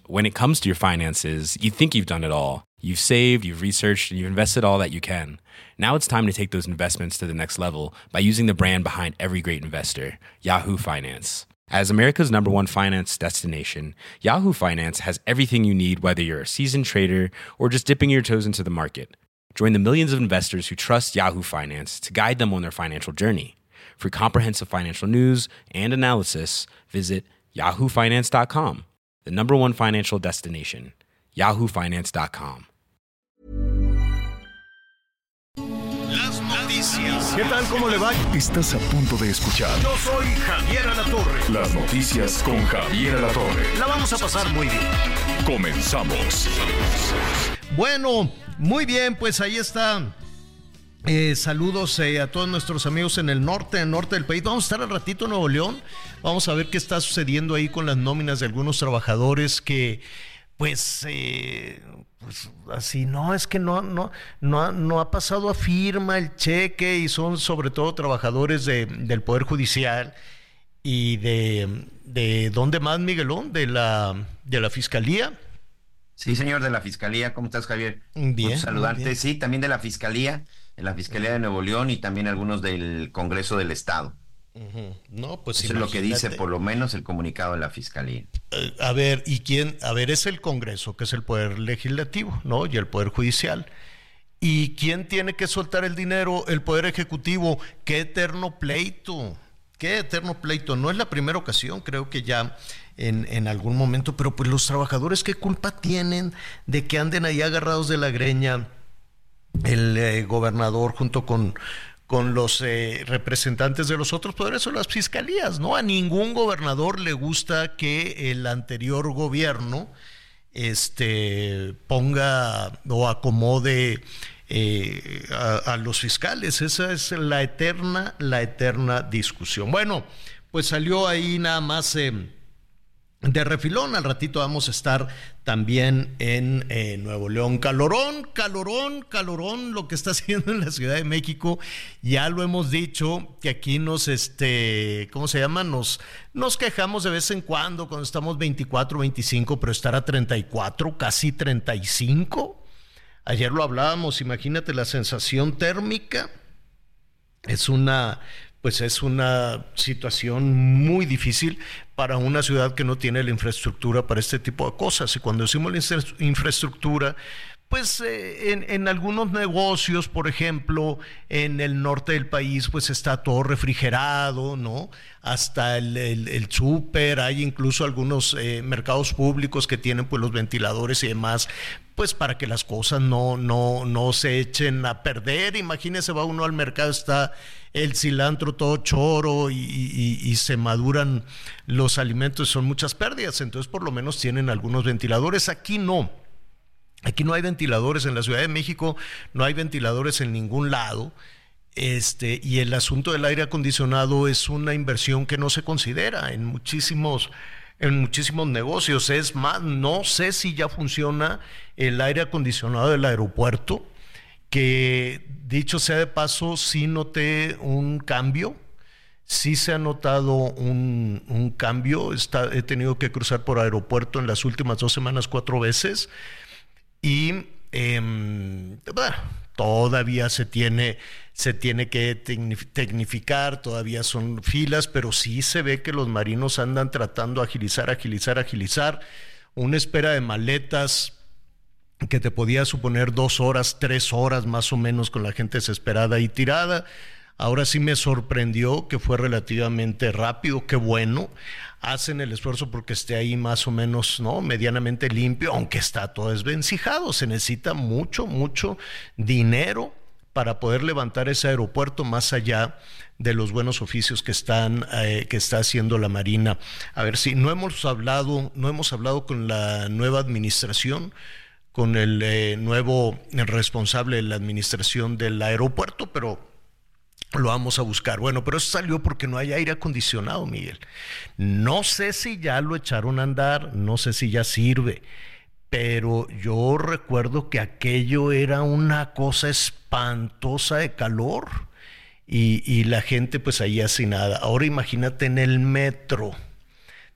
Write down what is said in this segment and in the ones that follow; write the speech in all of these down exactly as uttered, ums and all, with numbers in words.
when it comes to your finances, you think you've done it all. You've saved, you've researched, and you've invested all that you can. Now it's time to take those investments to the next level by using the brand behind every great investor, Yahoo Finance. As America's number one finance destination, Yahoo Finance has everything you need, whether you're a seasoned trader or just dipping your toes into the market. Join the millions of investors who trust Yahoo Finance to guide them on their financial journey. For comprehensive financial news and analysis, visit yahoo finance dot com, the number one financial destination, yahoo finance dot com. Las noticias. ¿Qué tal? ¿Cómo le va? Estás a punto de escuchar. Yo soy Javier Alatorre. Las noticias con Javier Alatorre. La vamos a pasar muy bien. Comenzamos. Bueno, muy bien, pues ahí está. Eh, saludos eh, a todos nuestros amigos en el norte, en el norte del país. Vamos a estar al ratito en Nuevo León. Vamos a ver qué está sucediendo ahí con las nóminas de algunos trabajadores que, pues, eh, pues así, no, es que no, no, no, no ha pasado a firma el cheque y son sobre todo trabajadores de, del Poder Judicial y de, de ¿dónde más, Miguelón? De la, de la Fiscalía. Sí, señor, de la Fiscalía. ¿Cómo estás, Javier? Bien. Gusto saludarte. Bien. Sí, también de la Fiscalía, de la Fiscalía de Nuevo León y también algunos del Congreso del Estado. Uh-huh. No, pues eso es lo que dice, por lo lo menos, el comunicado de la Fiscalía. Uh, a ver, ¿y quién? A ver, es el Congreso, que es el Poder Legislativo, ¿no? Y el Poder Judicial. ¿Y quién tiene que soltar el dinero? El Poder Ejecutivo. ¡Qué eterno pleito! ¡Qué eterno pleito! No es la primera ocasión, creo que ya en, en algún momento, pero pues los trabajadores, ¿qué culpa tienen de que anden ahí agarrados de la greña el eh, gobernador junto con, con los eh, representantes de los otros poderes o las fiscalías, ¿no? A ningún gobernador le gusta que el anterior gobierno este, ponga o acomode eh, a, a los fiscales. Esa es la eterna, la eterna discusión. Bueno, pues salió ahí nada más eh, de refilón. Al ratito vamos a estar también en eh, Nuevo León. Calorón, calorón, calorón, lo que está haciendo en la Ciudad de México. Ya lo hemos dicho, que aquí nos, este, ¿cómo se llama? Nos, nos quejamos de vez en cuando, cuando estamos veinticuatro, veinticinco, pero estar a treinta y cuatro, casi treinta y cinco. Ayer lo hablábamos, imagínate la sensación térmica. Es una... pues es una situación muy difícil para una ciudad que no tiene la infraestructura para este tipo de cosas. Y cuando decimos la infraestructura, pues eh, en, en algunos negocios, por ejemplo, en el norte del país, pues está todo refrigerado, ¿no? Hasta el, el, el súper, hay incluso algunos eh, mercados públicos que tienen pues los ventiladores y demás, pues para que las cosas no, no, no se echen a perder. Imagínese, va uno al mercado, está el cilantro todo choro y, y, y se maduran los alimentos, son muchas pérdidas. Entonces por lo menos tienen algunos ventiladores. Aquí no. Aquí no hay ventiladores en la Ciudad de México, no hay ventiladores en ningún lado. Este, y el asunto del aire acondicionado es una inversión que no se considera en muchísimos, en muchísimos negocios. Es más, no sé si ya funciona el aire acondicionado del aeropuerto, que dicho sea de paso, sí noté un cambio. Sí se ha notado un, un cambio. Está, he tenido que cruzar por aeropuerto en las últimas dos semanas cuatro veces. Y eh, bueno, todavía se tiene, se tiene que tecnificar, todavía son filas, pero sí se ve que los marinos andan tratando de agilizar, agilizar, agilizar. Una espera de maletas que te podía suponer dos horas, tres horas más o menos, con la gente desesperada y tirada. Ahora sí me sorprendió que fue relativamente rápido, qué bueno. Hacen el esfuerzo porque esté ahí más o menos, ¿no?, medianamente limpio, aunque está todo desvencijado. Se necesita mucho, mucho dinero para poder levantar ese aeropuerto, más allá de los buenos oficios que están eh, que está haciendo la Marina. A ver si no hemos hablado, no hemos hablado con la nueva administración, con el eh, nuevo el responsable de la administración del aeropuerto, pero lo vamos a buscar. Bueno, pero eso salió porque no hay aire acondicionado, Miguel. No sé si ya lo echaron a andar, no sé si ya sirve, pero yo recuerdo que aquello era una cosa espantosa de calor y, y la gente pues ahí así nada. Ahora imagínate en el metro,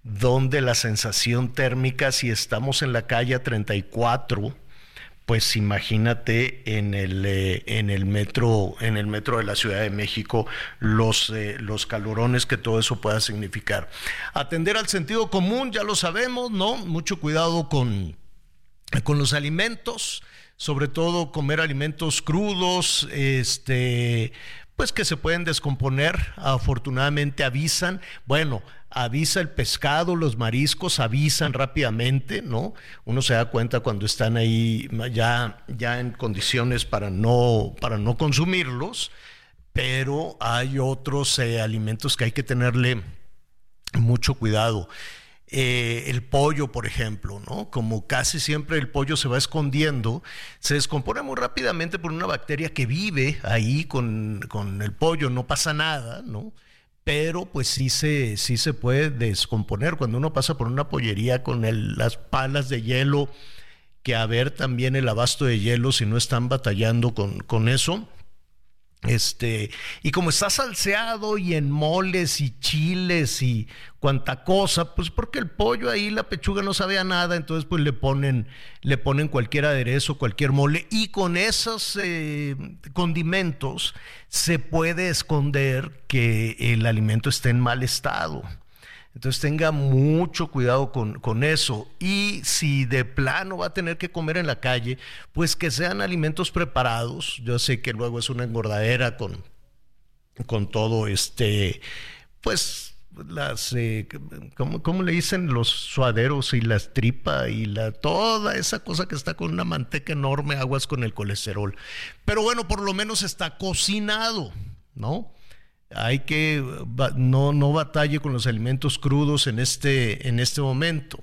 donde la sensación térmica, si estamos en la calle a treinta y cuatro, pues imagínate en el, eh, en el metro, en el metro de la Ciudad de México, los, eh, los calorones que todo eso pueda significar. Atender al sentido común, ya lo sabemos, ¿no? Mucho cuidado con, con los alimentos, sobre todo comer alimentos crudos, este, pues que se pueden descomponer. Afortunadamente avisan, bueno, avisa el pescado, los mariscos avisan rápidamente, ¿no? Uno se da cuenta cuando están ahí ya, ya en condiciones para no, para no consumirlos, pero hay otros eh, alimentos que hay que tenerle mucho cuidado. Eh, el pollo, por ejemplo, ¿no? Como casi siempre el pollo se va escondiendo, se descompone muy rápidamente por una bacteria que vive ahí con, con el pollo, no pasa nada, ¿no? Pero pues sí se, sí se puede descomponer. Cuando uno pasa por una pollería con el, las palas de hielo, que a ver también el abasto de hielo si no están batallando con, con eso. Este, y como está salseado y en moles y chiles y cuanta cosa, pues porque el pollo ahí, la pechuga no sabe a nada, entonces pues le ponen, le ponen cualquier aderezo, cualquier mole, y con esos eh, condimentos se puede esconder que el alimento esté en mal estado. Entonces tenga mucho cuidado con, con eso, y si de plano va a tener que comer en la calle, pues que sean alimentos preparados. Yo sé que luego es una engordadera con, con todo este, pues las, eh, ¿cómo, cómo le dicen? Los suaderos y las tripas y la, toda esa cosa que está con una manteca enorme, aguas con el colesterol. Pero bueno, por lo menos está cocinado, ¿no? Hay que no, no batalle con los alimentos crudos en este, en este momento.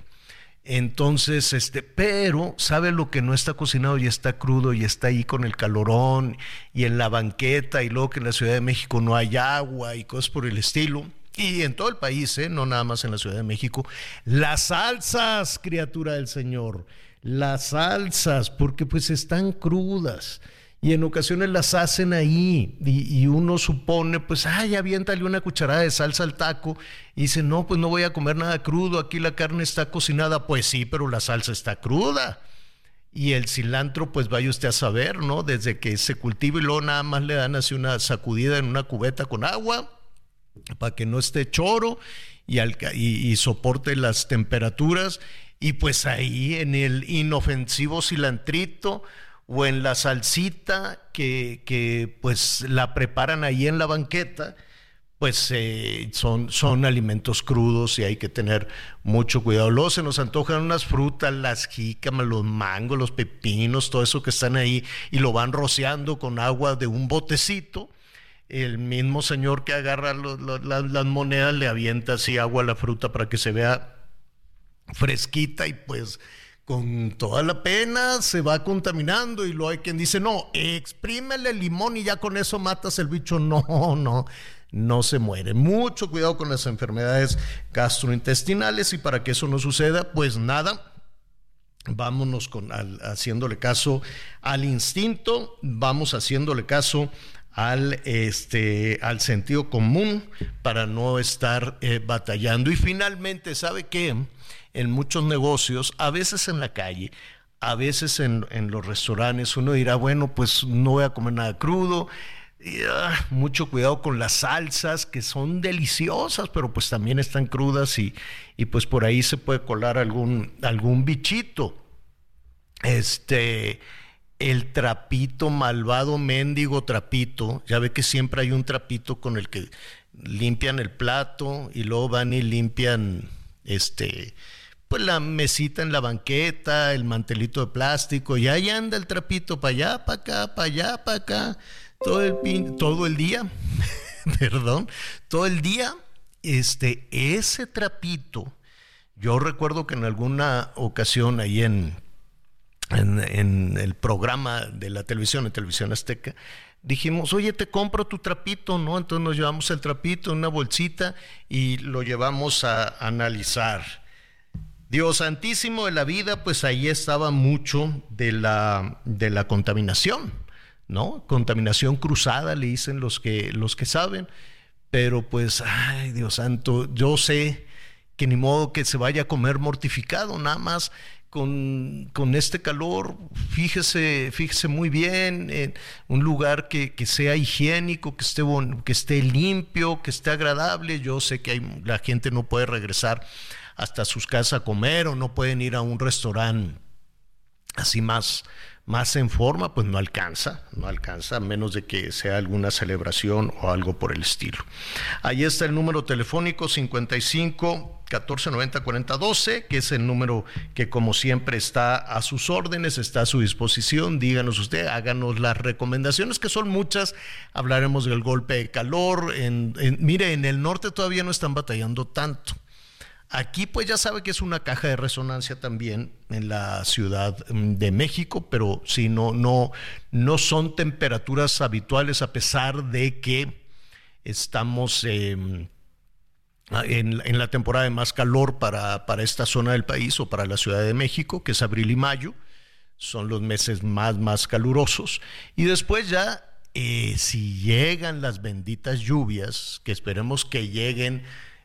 Entonces, este, pero sabe lo que no está cocinado y está crudo y está ahí con el calorón y en la banqueta, y luego que en la Ciudad de México no hay agua y cosas por el estilo. Y en todo el país, ¿eh? No nada más en la Ciudad de México. Las salsas, criatura del Señor, las salsas, porque pues están crudas. Y en ocasiones las hacen ahí, y, y uno supone, pues, ay, aviéntale una cucharada de salsa al taco, y dice, no, pues no voy a comer nada crudo, aquí la carne está cocinada. Pues sí, pero la salsa está cruda. Y el cilantro, pues vaya usted a saber, ¿no? Desde que se cultiva y luego nada más le dan así una sacudida en una cubeta con agua, para que no esté choro y, al, y, y soporte las temperaturas, y pues ahí en el inofensivo cilantrito, o en la salsita que, que pues la preparan ahí en la banqueta, pues eh, son, son alimentos crudos y hay que tener mucho cuidado. Luego se nos antojan unas frutas, las jícamas, los mangos, los pepinos, todo eso que están ahí, y lo van rociando con agua de un botecito. El mismo señor que agarra los, los, las, las monedas le avienta así agua a la fruta para que se vea fresquita, y pues con toda la pena se va contaminando. Y luego hay quien dice, no, exprímele limón y ya con eso matas el bicho. No, no, no se muere. Mucho cuidado con las enfermedades gastrointestinales, y para que eso no suceda, pues nada, vámonos con, al, haciéndole caso al instinto, vamos haciéndole caso al, este, al sentido común para no estar eh, batallando. Y finalmente, ¿sabe qué? En muchos negocios, a veces en la calle, a veces en, en los restaurantes, uno dirá, bueno, pues no voy a comer nada crudo. Y, uh, mucho cuidado con las salsas, que son deliciosas, pero pues también están crudas, y, y pues por ahí se puede colar algún, algún bichito. Este, el trapito, malvado mendigo trapito, ya ve que siempre hay un trapito con el que limpian el plato y luego van y limpian este... pues la mesita en la banqueta, el mantelito de plástico, y ahí anda el trapito para allá, para acá, para allá, para acá, todo el, pin, todo el día, perdón, todo el día, este, ese trapito, yo recuerdo que en alguna ocasión ahí en, en, en el programa de la televisión, en Televisión Azteca, dijimos, oye, te compro tu trapito, ¿no? Entonces nos llevamos el trapito en una bolsita y lo llevamos a analizar. Dios santísimo de la vida, pues ahí estaba mucho de la, de la contaminación, ¿no? Contaminación cruzada, le dicen los que, los que saben, pero pues, ay, Dios santo, yo sé que ni modo que se vaya a comer mortificado, nada más con, con este calor, fíjese, fíjese muy bien en un lugar que, que sea higiénico, que esté, bon, que esté limpio, que esté agradable. Yo sé que hay, la gente no puede regresar hasta sus casas a comer o no pueden ir a un restaurante así más, más en forma, pues no alcanza, no alcanza, a menos de que sea alguna celebración o algo por el estilo. Ahí está el número telefónico cincuenta y cinco, catorce, noventa, cuarenta, doce, que es el número que como siempre está a sus órdenes, está a su disposición. Díganos usted, háganos las recomendaciones, que son muchas. Hablaremos del golpe de calor. En, en, mire, en el norte todavía no están batallando tanto. Aquí pues ya sabe que es una caja de resonancia también en la Ciudad de México, pero sí, no, no, no son temperaturas habituales, a pesar de que estamos eh, en, en la temporada de más calor para, para esta zona del país o para la Ciudad de México, que es abril y mayo. Son los meses más, más calurosos. Y después ya, eh, si llegan las benditas lluvias, que esperemos que lleguen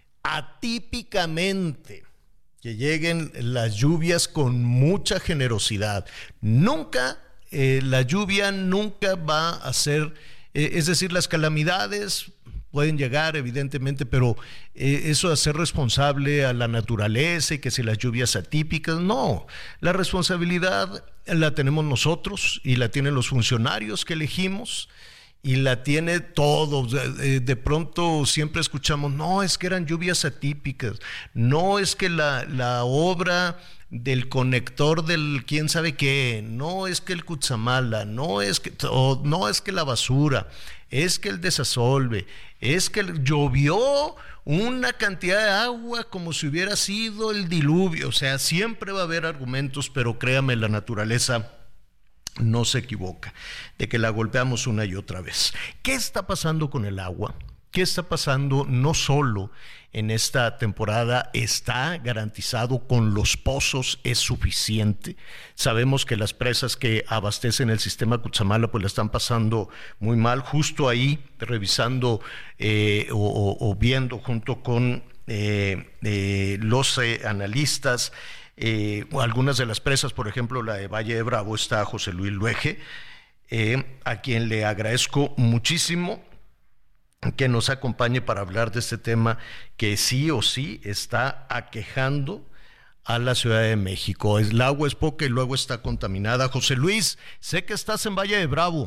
atípicamente, que lleguen las lluvias con mucha generosidad. Nunca, eh, la lluvia nunca va a ser, eh, es decir, las calamidades pueden llegar evidentemente, pero eh, eso de hacer responsable a la naturaleza y que si las lluvias atípicas, no, la responsabilidad la tenemos nosotros y la tienen los funcionarios que elegimos. Y la tiene todo. De pronto siempre escuchamos, no, es que eran lluvias atípicas, no es que la, la obra del conector del quién sabe qué, no es que el Cutzamala, no es que, o, no es que la basura, es que el desasolve, es que llovió una cantidad de agua como si hubiera sido el diluvio. O sea, siempre va a haber argumentos, pero créame, la naturaleza no se equivoca, de que la golpeamos una y otra vez. ¿Qué está pasando con el agua? ¿Qué está pasando no solo en esta temporada? Está garantizado con los pozos, es suficiente. Sabemos que las presas que abastecen el sistema Cutzamala pues la están pasando muy mal. Justo ahí, revisando eh, o, o, o viendo junto con eh, eh, los eh, analistas, Eh, algunas de las presas, por ejemplo la de Valle de Bravo, está José Luis Luege, eh, a quien le agradezco muchísimo que nos acompañe para hablar de este tema que sí o sí está aquejando a la Ciudad de México. El agua es poca y luego está contaminada. José Luis, sé que estás en Valle de Bravo.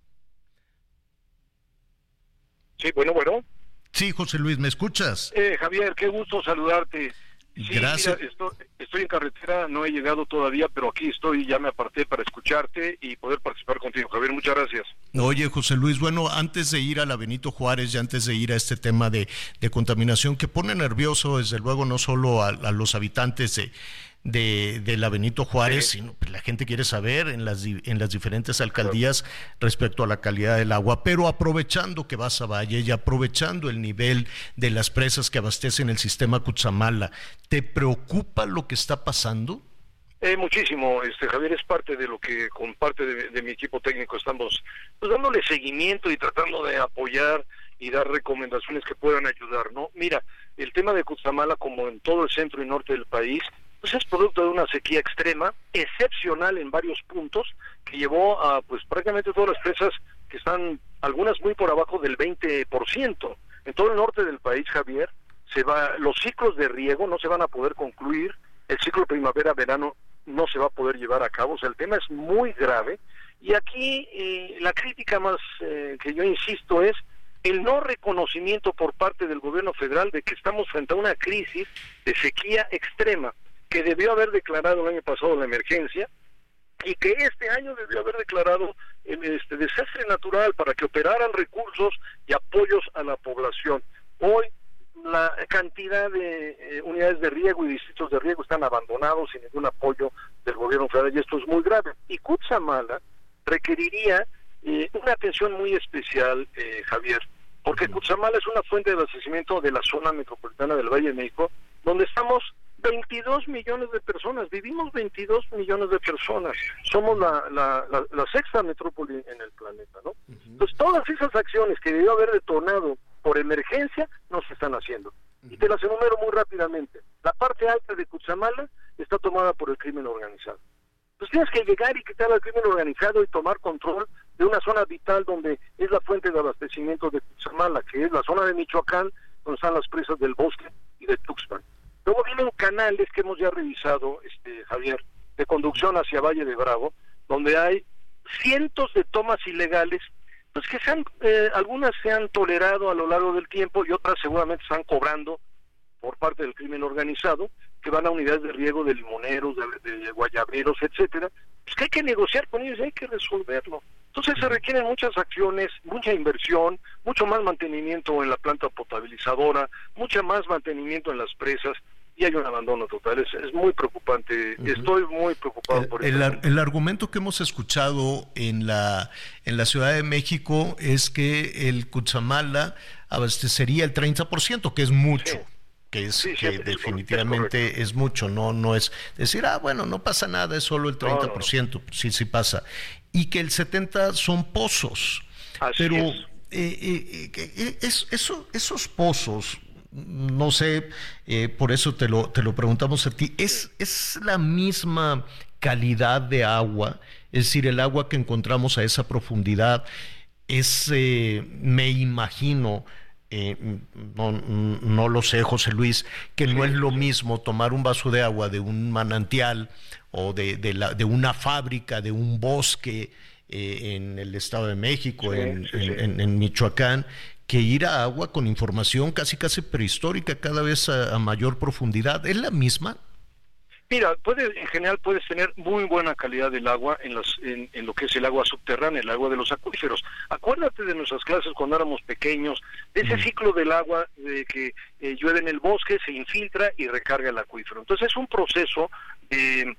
Sí, bueno, bueno. Sí, José Luis, ¿me escuchas? Eh, Javier, qué gusto saludarte. Sí, gracias. Mira, estoy, estoy en carretera, no he llegado todavía, pero aquí estoy, ya me aparté para escucharte y poder participar contigo. Javier, muchas gracias. Oye, José Luis, bueno, antes de ir a la Benito Juárez y antes de ir a este tema de, de contaminación que pone nervioso, desde luego, no solo a, a los habitantes de, de, de la Benito Juárez, sí, sino que la gente quiere saber en las, en las diferentes alcaldías respecto a la calidad del agua, pero aprovechando que vas a Valle y aprovechando el nivel de las presas que abastecen el sistema Cutzamala, ¿te preocupa lo que está pasando? Eh, muchísimo, este Javier, es parte de lo que con parte de, de mi equipo técnico estamos pues, dándole seguimiento y tratando de apoyar y dar recomendaciones que puedan ayudar, ¿no? Mira, el tema de Cutzamala, como en todo el centro y norte del país, pues es producto de una sequía extrema, excepcional en varios puntos, que llevó a pues prácticamente todas las presas que están, algunas muy por abajo del veinte por ciento. En todo el norte del país, Javier, se va, los ciclos de riego no se van a poder concluir, el ciclo primavera-verano no se va a poder llevar a cabo, o sea, el tema es muy grave, y aquí eh, la crítica más eh, que yo insisto es el no reconocimiento por parte del gobierno federal de que estamos frente a una crisis de sequía extrema, que debió haber declarado el año pasado la emergencia, y que este año debió haber declarado este desastre natural para que operaran recursos y apoyos a la población. Hoy la cantidad de eh, unidades de riego y distritos de riego están abandonados sin ningún apoyo del gobierno federal, y esto es muy grave. Y Cutzamala requeriría eh, una atención muy especial, eh, Javier, porque Cutzamala es una fuente de abastecimiento de la zona metropolitana del Valle de México, donde estamos veintidós millones de personas, vivimos veintidós millones de personas, somos la, la, la, la sexta metrópoli en el planeta, ¿no? Uh-huh. Entonces todas esas acciones que debió haber detonado por emergencia no se están haciendo. Y te las enumero muy rápidamente. La parte alta de Cutzamala está tomada por el crimen organizado. Pues tienes que llegar y quitar al crimen organizado y tomar control de una zona vital donde es la fuente de abastecimiento de Cutzamala, que es la zona de Michoacán, donde están las presas del Bosque y de Tuxpan. Luego vienen canales que hemos ya revisado, este Javier, de conducción hacia Valle de Bravo, donde hay cientos de tomas ilegales, pues que se han, eh, algunas se han tolerado a lo largo del tiempo y otras seguramente están cobrando por parte del crimen organizado, que van a unidades de riego de limoneros, de, de guayaberos, etcétera, pues que hay que negociar con ellos y hay que resolverlo. Entonces se requieren muchas acciones, mucha inversión, mucho más mantenimiento en la planta potabilizadora, mucho más mantenimiento en las presas, y hay un abandono total. Es, es muy preocupante. Uh-huh. Estoy muy preocupado el, por el, esto. El argumento que hemos escuchado en la en la Ciudad de México es que el Cutzamala abastecería el treinta por ciento, que es mucho. Sí. que es sí, sí, que es definitivamente es, es mucho, no no es decir, ah, bueno, no pasa nada, es solo el treinta por ciento, no, no. sí, sí pasa. Y que el setenta por ciento son pozos. Así pero es. Eh, eh, eh, es, eso, esos pozos, no sé, eh, por eso te lo, te lo preguntamos a ti, ¿es, es la misma calidad de agua? Es decir, el agua que encontramos a esa profundidad es, eh, me imagino, eh, no, no lo sé, José Luis, que no es lo mismo tomar un vaso de agua de un manantial o de, de, la, de una fábrica, de un bosque eh, en el Estado de México, sí, en, sí, sí. En, en Michoacán, que ir a agua con información casi casi prehistórica, cada vez a, a mayor profundidad. ¿Es la misma? Mira, puede, en general puedes tener muy buena calidad del agua en, las, en, en lo que es el agua subterránea, el agua de los acuíferos. Acuérdate de nuestras clases cuando éramos pequeños, de ese mm. ciclo del agua, de que eh, llueve en el bosque, se infiltra y recarga el acuífero. Entonces es un proceso de,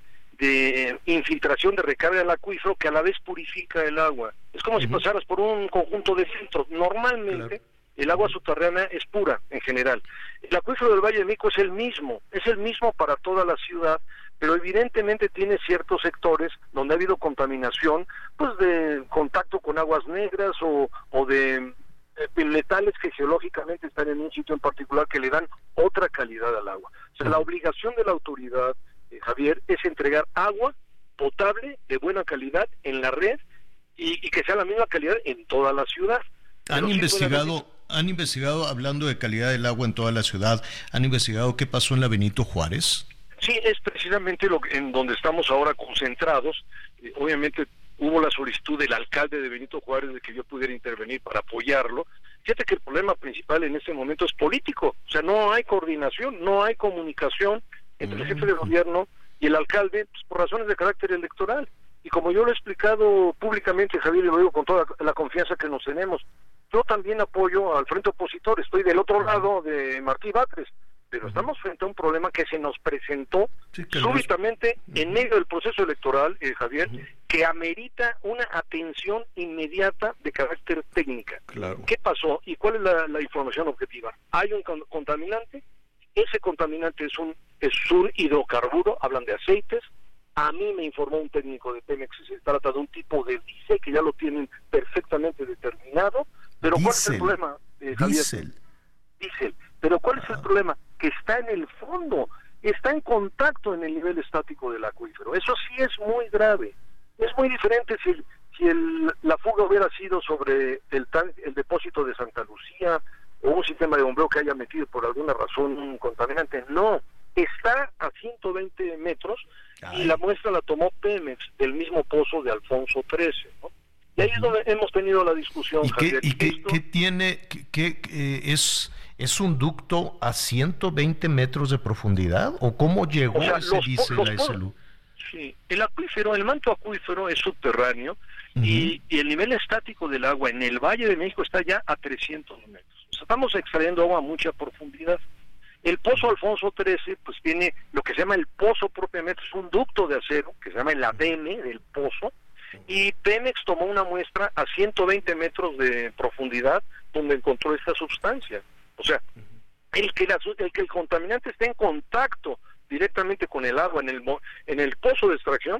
de infiltración, de recarga del acuífero, que a la vez purifica el agua. Es como mm. si pasaras por un conjunto de filtros. Normalmente... Claro. El agua subterránea es pura en general. El acuífero del Valle de México es el mismo, es el mismo para toda la ciudad, pero evidentemente tiene ciertos sectores donde ha habido contaminación, pues de contacto con aguas negras o, o de eh, metales que geológicamente están en un sitio en particular que le dan otra calidad al agua. O sea, la obligación de la autoridad, eh, Javier, es entregar agua potable de buena calidad en la red y, y que sea la misma calidad en toda la ciudad. ¿Han pero investigado, sí han investigado, hablando de calidad del agua en toda la ciudad, han investigado qué pasó en la Benito Juárez? Sí, es precisamente lo que, en donde estamos ahora concentrados. Eh, obviamente hubo la solicitud del alcalde de Benito Juárez de que yo pudiera intervenir para apoyarlo. Fíjate que el problema principal en este momento es político, o sea, no hay coordinación, no hay comunicación entre el jefe de gobierno y el alcalde, pues, por razones de carácter electoral. Y como yo lo he explicado públicamente, Javier, y lo digo con toda la confianza que nos tenemos, yo también apoyo al frente opositor, estoy del otro lado de Martí Batres, pero uh-huh. estamos frente a un problema que se nos presentó sí, súbitamente uh-huh. en medio del proceso electoral, eh, Javier, uh-huh. que amerita una atención inmediata de carácter técnica. Claro. ¿Qué pasó y cuál es la, la información objetiva? Hay un con- contaminante, ese contaminante es un, es un hidrocarburo, hablan de aceites. A mí me informó un técnico de Pemex que se trata de un tipo de diésel que ya lo tienen perfectamente determinado. Pero ¿cuál es el problema, eh, Javier? Diésel. Diésel. Pero ¿cuál ah. es el problema? Que está en el fondo, está en contacto en el nivel estático del acuífero. Eso sí es muy grave. Es muy diferente si, si el, la fuga hubiera sido sobre el, tan, el depósito de Santa Lucía o un sistema de bombeo que haya metido por alguna razón un contaminante. No, está a ciento veinte metros. Ay. Y la muestra la tomó Pemex del mismo pozo de Alfonso trece, ¿no? Y ahí es donde hemos tenido la discusión, ¿Y Javier. qué, y qué, qué tiene, qué, qué eh, es, es un ducto a ciento veinte metros de profundidad? ¿O cómo llegó o sea, ese diésel a ese lugar? Sí, el acuífero, el manto acuífero es subterráneo uh-huh. y, y el nivel estático del agua en el Valle de México está ya a trescientos metros. O sea, estamos extrayendo agua a mucha profundidad. El pozo Alfonso trece, pues tiene lo que se llama el pozo propiamente, es un ducto de acero, que se llama el A D M del pozo, y Pemex tomó una muestra a ciento veinte metros de profundidad, donde encontró esta sustancia. O sea, el que, la, el que el contaminante esté en contacto directamente con el agua en el, en el pozo de extracción,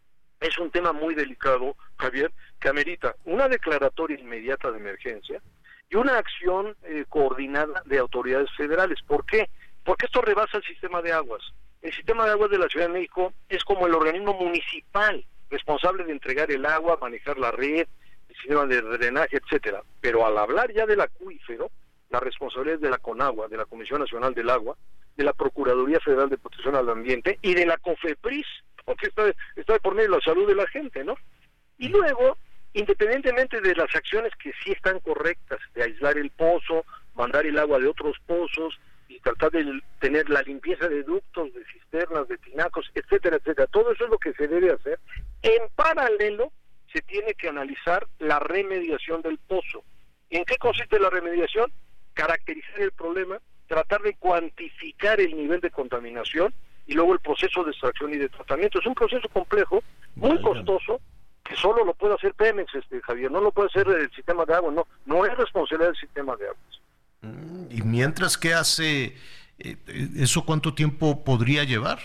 es un tema muy delicado, Javier, que amerita una declaratoria inmediata de emergencia, y una acción eh, coordinada de autoridades federales. ¿Por qué? Porque esto rebasa el sistema de aguas. El sistema de aguas de la Ciudad de México es como el organismo municipal responsable de entregar el agua, manejar la red, el sistema de drenaje, etcétera. Pero al hablar ya del acuífero, la responsabilidad es de la CONAGUA, de la Comisión Nacional del Agua, de la Procuraduría Federal de Protección al Ambiente y de la COFEPRIS, porque está, está por medio de la salud de la gente, ¿no? Y luego, independientemente de las acciones que sí están correctas, de aislar el pozo, mandar el agua de otros pozos y tratar de tener la limpieza de ductos, de cisternas, de tinacos, etcétera, etcétera, todo eso es lo que se debe hacer. En paralelo, se tiene que analizar la remediación del pozo. ¿En qué consiste la remediación? Caracterizar el problema, tratar de cuantificar el nivel de contaminación y luego el proceso de extracción y de tratamiento. Es un proceso complejo, muy costoso, que solo lo puede hacer Pemex, este, Javier, no lo puede hacer el sistema de agua, no, no es responsabilidad del sistema de aguas. Y mientras, ¿qué hace? Eh, ¿Eso cuánto tiempo podría llevar?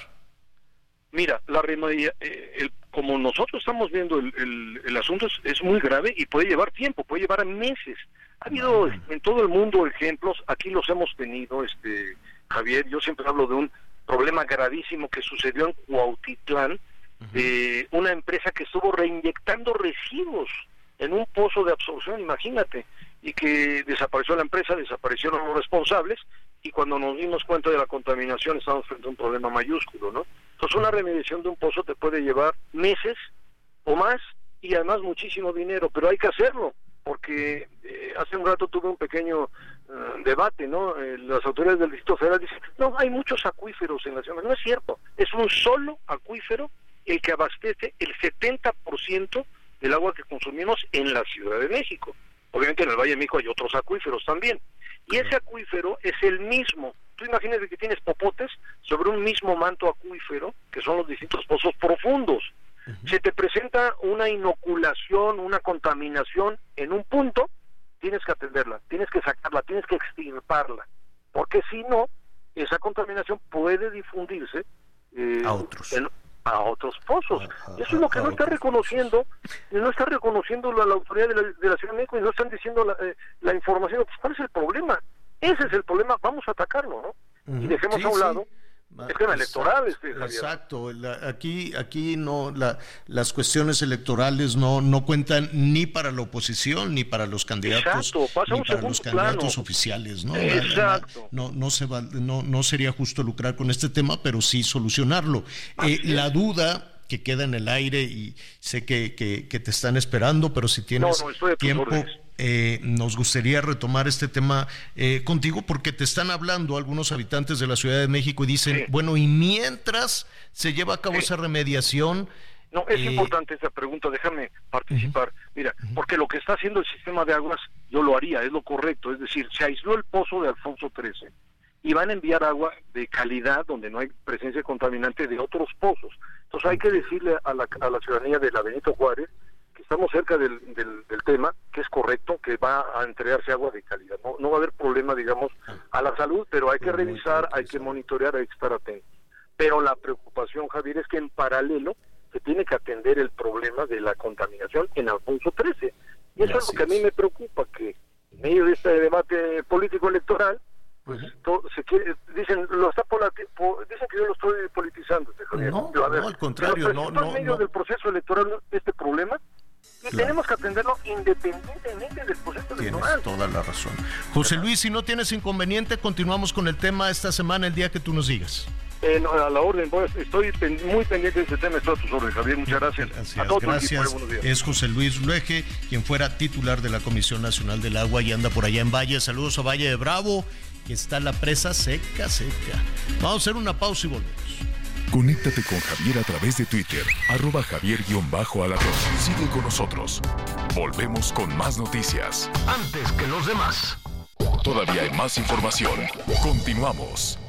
Mira, la remedia, eh, el, como nosotros estamos viendo el, el, el asunto es, es muy grave y puede llevar tiempo, puede llevar meses. Ha habido uh-huh. en todo el mundo ejemplos, aquí los hemos tenido, este Javier, yo siempre hablo de un problema gravísimo que sucedió en Cuautitlán, uh-huh. de una empresa que estuvo reinyectando residuos en un pozo de absorción, imagínate, y que desapareció la empresa, desaparecieron los responsables, y cuando nos dimos cuenta de la contaminación estamos frente a un problema mayúsculo, ¿no? Entonces una remediación de un pozo te puede llevar meses o más, y además muchísimo dinero, pero hay que hacerlo, porque eh, hace un rato tuve un pequeño uh, debate, ¿no? Eh, las autoridades del Distrito Federal dicen, no, hay muchos acuíferos en la ciudad. No es cierto, es un solo acuífero el que abastece el setenta por ciento del agua que consumimos en la Ciudad de México. Obviamente en el Valle de México hay otros acuíferos también, y ese acuífero es el mismo. Tú imagínate que tienes popotes sobre un mismo manto acuífero, que son los distintos pozos profundos. Uh-huh. Se te presenta una inoculación, una contaminación en un punto, tienes que atenderla, tienes que sacarla, tienes que extirparla, porque si no, esa contaminación puede difundirse eh, a otros. En, a otros pozos. A, a, Eso es lo que no está reconociendo, no está reconociendo la, la autoridad de la, de la Ciudad de México, y no están diciendo la, eh, la información. Pues, ¿cuál es el problema? Ese es el problema, vamos a atacarlo, ¿no? Uh-huh. Y dejemos sí, a un sí. lado el tema electoral, este, Javier. Exacto, la, aquí aquí no la, las cuestiones electorales no no cuentan ni para la oposición ni para los candidatos, Exacto, pasa ni un para los plano. candidatos oficiales, ¿no? Exacto. La, la, no no se va, no no sería justo lucrar con este tema, pero sí solucionarlo. Eh, la duda que queda en el aire, y sé que, que, que te están esperando, pero si tienes no, no, tiempo, eh, nos gustaría retomar este tema eh, contigo, porque te están hablando algunos habitantes de la Ciudad de México y dicen, sí. bueno, y mientras se lleva a cabo sí. esa remediación... No, es eh, importante esa pregunta, déjame participar. Uh-huh. Mira, uh-huh. porque lo que está haciendo el sistema de aguas, yo lo haría, es lo correcto, es decir, se aisló el pozo de Alfonso trece, y van a enviar agua de calidad, donde no hay presencia contaminante, de otros pozos. Entonces hay que decirle a la, a la ciudadanía de la Benito Juárez que estamos cerca del, del, del tema, que es correcto, que va a entregarse agua de calidad. No, no va a haber problema, digamos, a la salud, pero hay que revisar, hay que monitorear, hay que estar atentos. Pero la preocupación, Javier, es que en paralelo se tiene que atender el problema de la contaminación en Alfonso trece. Y eso Gracias. es lo que a mí me preocupa, que en medio de este debate político electoral, pues todo, se quiere, dicen lo está polati, po, dicen que yo lo estoy politizando, Javier. No, Pero, a ver, no, al contrario, no, no, en medio no. del proceso electoral este problema, y claro. tenemos que atenderlo independientemente del proceso electoral. Tienes toda la razón. José Luis, si no tienes inconveniente, continuamos con el tema esta semana, el día que tú nos digas. Eh, no, a la orden, pues, estoy pen, muy pendiente de este tema, estoy a tus órdenes, Javier, muchas gracias. Gracias, a todos gracias. Es José Luis Luege, quien fuera titular de la Comisión Nacional del Agua y anda por allá en Valle. Saludos a Valle de Bravo, que está la presa seca, seca. Vamos a hacer una pausa y volvemos. Conéctate con Javier a través de Twitter, arroba Javier-Alatón. Sigue con nosotros. Volvemos con más noticias. Antes que los demás. Todavía hay más información. Continuamos.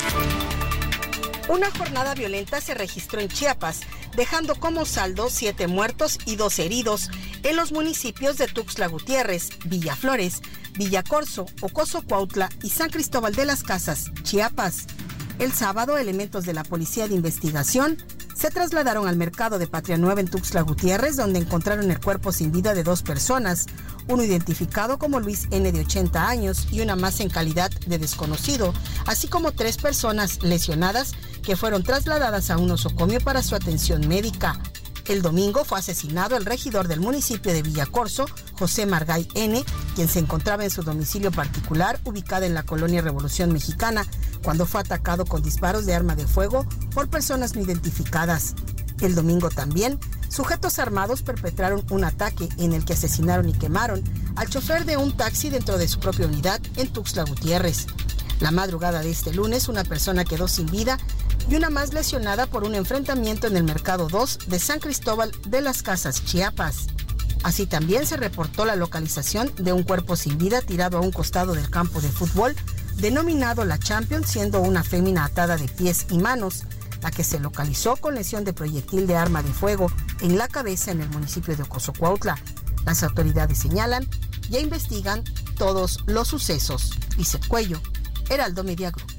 Una jornada violenta se registró en Chiapas, dejando como saldo siete muertos y dos heridos en los municipios de Tuxtla Gutiérrez, Villaflores, Villacorso, Ocoso Cuautla y San Cristóbal de las Casas, Chiapas. El sábado, elementos de la Policía de Investigación se trasladaron al mercado de Patria Nueva en Tuxtla Gutiérrez, donde encontraron el cuerpo sin vida de dos personas, uno identificado como Luis N. de ochenta años y una más en calidad de desconocido, así como tres personas lesionadas que fueron trasladadas a un nosocomio para su atención médica. El domingo fue asesinado el regidor del municipio de Villacorso, José Margay N., quien se encontraba en su domicilio particular, ubicado en la colonia Revolución Mexicana, cuando fue atacado con disparos de arma de fuego por personas no identificadas. El domingo también, sujetos armados perpetraron un ataque en el que asesinaron y quemaron al chofer de un taxi dentro de su propia unidad en Tuxtla Gutiérrez. La madrugada de este lunes, una persona quedó sin vida y una más lesionada por un enfrentamiento en el Mercado dos de San Cristóbal de las Casas, Chiapas. Así también se reportó la localización de un cuerpo sin vida tirado a un costado del campo de fútbol, denominado la Champions, siendo una fémina atada de pies y manos, la que se localizó con lesión de proyectil de arma de fuego en la cabeza en el municipio de Ocosocuautla. Las autoridades señalan ya investigan todos los sucesos. Lizeth Cuello, Heraldo Media Group.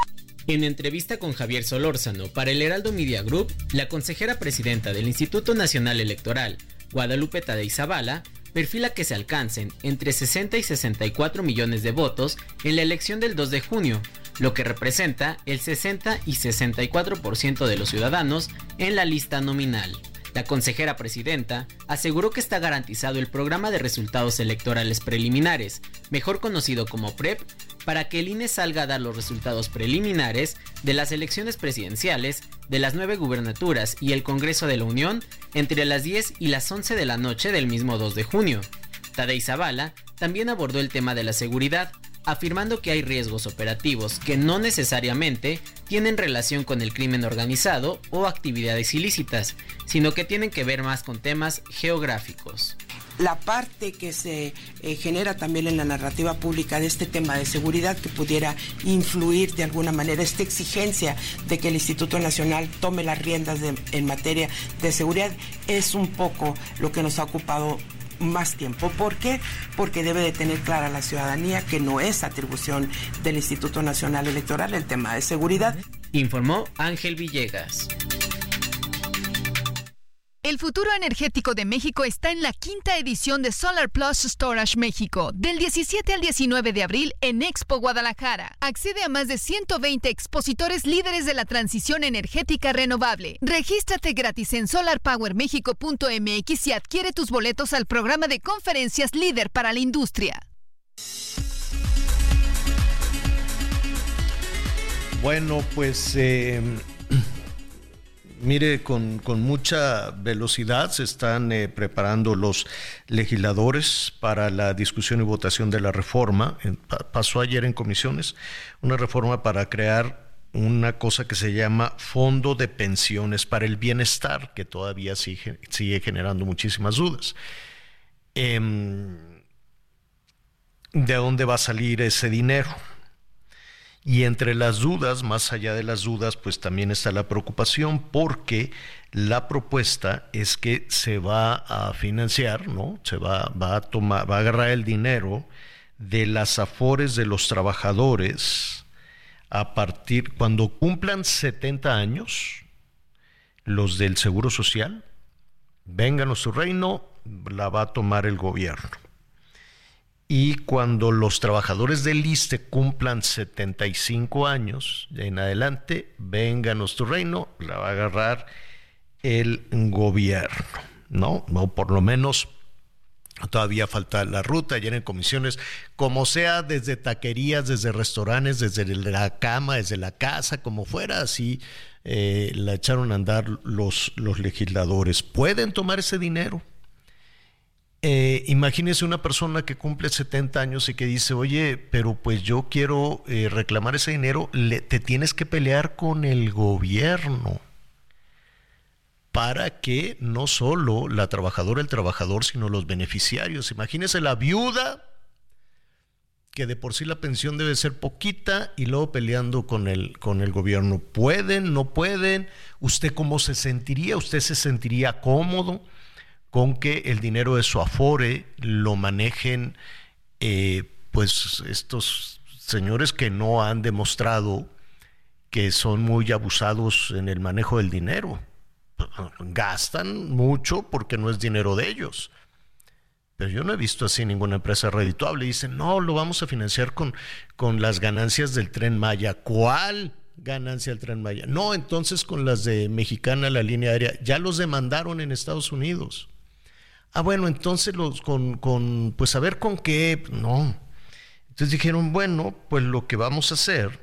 En entrevista con Javier Solórzano para el Heraldo Media Group, la consejera presidenta del Instituto Nacional Electoral, Guadalupe Tadei Zavala, perfila que se alcancen entre sesenta y sesenta y cuatro millones de votos en la elección del dos de junio, lo que representa el sesenta y sesenta y cuatro por ciento de los ciudadanos en la lista nominal. La consejera presidenta aseguró que está garantizado el programa de resultados electorales preliminares, mejor conocido como PREP, para que el I N E salga a dar los resultados preliminares de las elecciones presidenciales, de las nueve gubernaturas y el Congreso de la Unión entre las diez y las once de la noche del mismo dos de junio. Tadei Zavala también abordó el tema de la seguridad, afirmando que hay riesgos operativos que no necesariamente tienen relación con el crimen organizado o actividades ilícitas, sino que tienen que ver más con temas geográficos. La parte que se eh, genera también en la narrativa pública de este tema de seguridad que pudiera influir de alguna manera, esta exigencia de que el Instituto Nacional tome las riendas de, en materia de seguridad, es un poco lo que nos ha ocupado más tiempo. ¿Por qué? Porque debe de tener clara la ciudadanía que no es atribución del Instituto Nacional Electoral el tema de seguridad. Informó Ángel Villegas. El futuro energético de México está en la quinta edición de Solar Plus Storage México, del diecisiete al diecinueve de abril en Expo Guadalajara. Accede a más de ciento veinte expositores líderes de la transición energética renovable. Regístrate gratis en solar power mexico punto m x y adquiere tus boletos al programa de conferencias líder para la industria. Bueno, pues eh, mire, con, con mucha velocidad se están eh, preparando los legisladores para la discusión y votación de la reforma. En, pa, pasó ayer en comisiones una reforma para crear una cosa que se llama Fondo de Pensiones para el Bienestar, que todavía sigue, sigue generando muchísimas dudas. Eh, ¿De dónde va a salir ese dinero? Y entre las dudas, más allá de las dudas, pues también está la preocupación, porque la propuesta es que se va a financiar, ¿no? Se va, va a tomar, va a agarrar el dinero de las afores de los trabajadores a partir, cuando cumplan setenta años, los del Seguro Social, vengan a su reino, la va a tomar el gobierno. Y cuando los trabajadores del ISSSTE cumplan setenta y cinco años en adelante, venga a nuestro reino, la va a agarrar el gobierno, ¿no? O por lo menos todavía falta la ruta. Ayer en comisiones, como sea, desde taquerías, desde restaurantes, desde la cama, desde la casa, como fuera, así eh, la echaron a andar los, los legisladores. ¿Pueden tomar ese dinero? Eh, imagínese una persona que cumple setenta años y que dice, oye, pero pues yo quiero eh, reclamar ese dinero. Le, te tienes que pelear con el gobierno para que no solo la trabajadora, el trabajador, sino los beneficiarios. Imagínese la viuda, que de por sí la pensión debe ser poquita, y luego peleando con el, con el gobierno. ¿Pueden? ¿No pueden? ¿Usted cómo se sentiría? ¿Usted se sentiría cómodo con que el dinero de su afore lo manejen eh, pues estos señores que no han demostrado que son muy abusados en el manejo del dinero. Gastan mucho porque no es dinero de ellos. Pero yo no he visto así ninguna empresa redituable. Dicen, no, lo vamos a financiar con, con las ganancias del Tren Maya. ¿Cuál ganancia del Tren Maya? No, entonces con las de Mexicana, la línea aérea. Ya los demandaron en Estados Unidos. Ah, bueno, entonces los con, con pues a ver con qué. No. Entonces dijeron, bueno, pues lo que vamos a hacer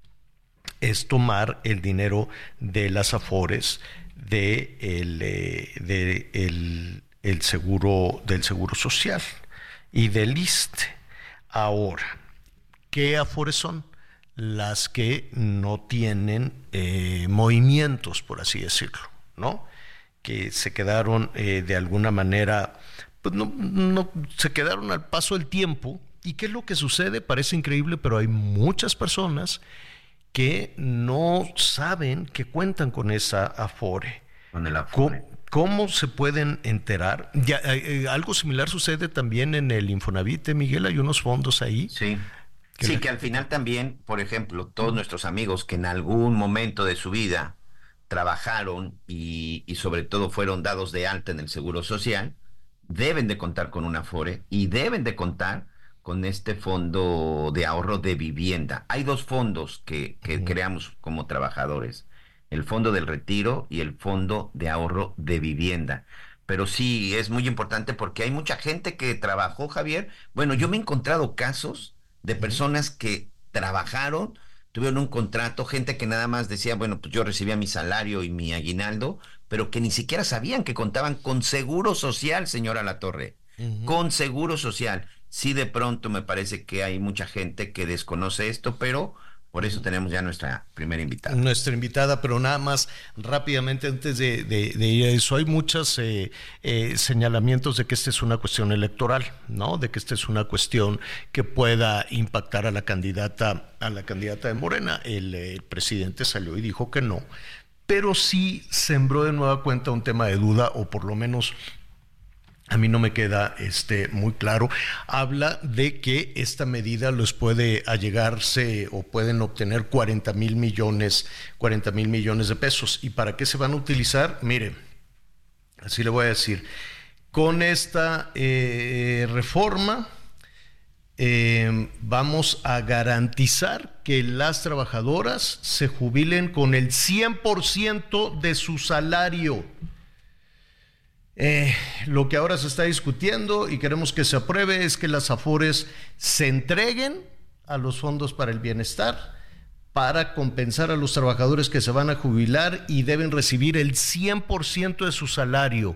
es tomar el dinero de las Afores, de el, eh, de el el seguro del seguro social y del I S S S S T E. Ahora, ¿qué Afores son? Las que no tienen eh, movimientos, por así decirlo, ¿no? Que se quedaron eh, de alguna manera, pues no, no, se quedaron al paso del tiempo. ¿Y qué es lo que sucede? Parece increíble, pero hay muchas personas que no saben que cuentan con esa Afore. Con el Afore. ¿Cómo, cómo se pueden enterar? Ya, eh, algo similar sucede también en el Infonavit, Miguel, hay unos fondos ahí. Sí. Que sí, le... que al final también, por ejemplo, todos nuestros amigos que en algún momento de su vida trabajaron y, y sobre todo fueron dados de alta en el Seguro Social, deben de contar con una Afore y deben de contar con este fondo de ahorro de vivienda. Hay dos fondos que, que uh-huh. creamos como trabajadores, el fondo del retiro y el fondo de ahorro de vivienda. Pero sí, es muy importante porque hay mucha gente que trabajó, Javier. Bueno, yo me he encontrado casos de personas que trabajaron, tuvieron un contrato, gente que nada más decía, bueno, pues yo recibía mi salario y mi aguinaldo, pero que ni siquiera sabían que contaban con seguro social, señora Latorre, uh-huh. con seguro social. Sí, de pronto me parece que hay mucha gente que desconoce esto, pero por eso tenemos ya nuestra primera invitada. Nuestra invitada, pero nada más rápidamente antes de, de, de ir a eso, hay muchos eh, eh, señalamientos de que esta es una cuestión electoral, ¿no? De que esta es una cuestión que pueda impactar a la candidata, a la candidata de Morena. El, el presidente salió y dijo que no, pero sí sembró de nueva cuenta un tema de duda, o por lo menos a mí no me queda este, muy claro. Habla de que esta medida los puede allegarse o pueden obtener cuarenta mil millones, cuarenta mil millones de pesos. ¿Y para qué se van a utilizar? Mire, así le voy a decir. Con esta eh, reforma eh, vamos a garantizar que las trabajadoras se jubilen con el cien por ciento de su salario. Eh, lo que ahora se está discutiendo y queremos que se apruebe es que las Afores se entreguen a los fondos para el bienestar para compensar a los trabajadores que se van a jubilar y deben recibir el cien por ciento de su salario.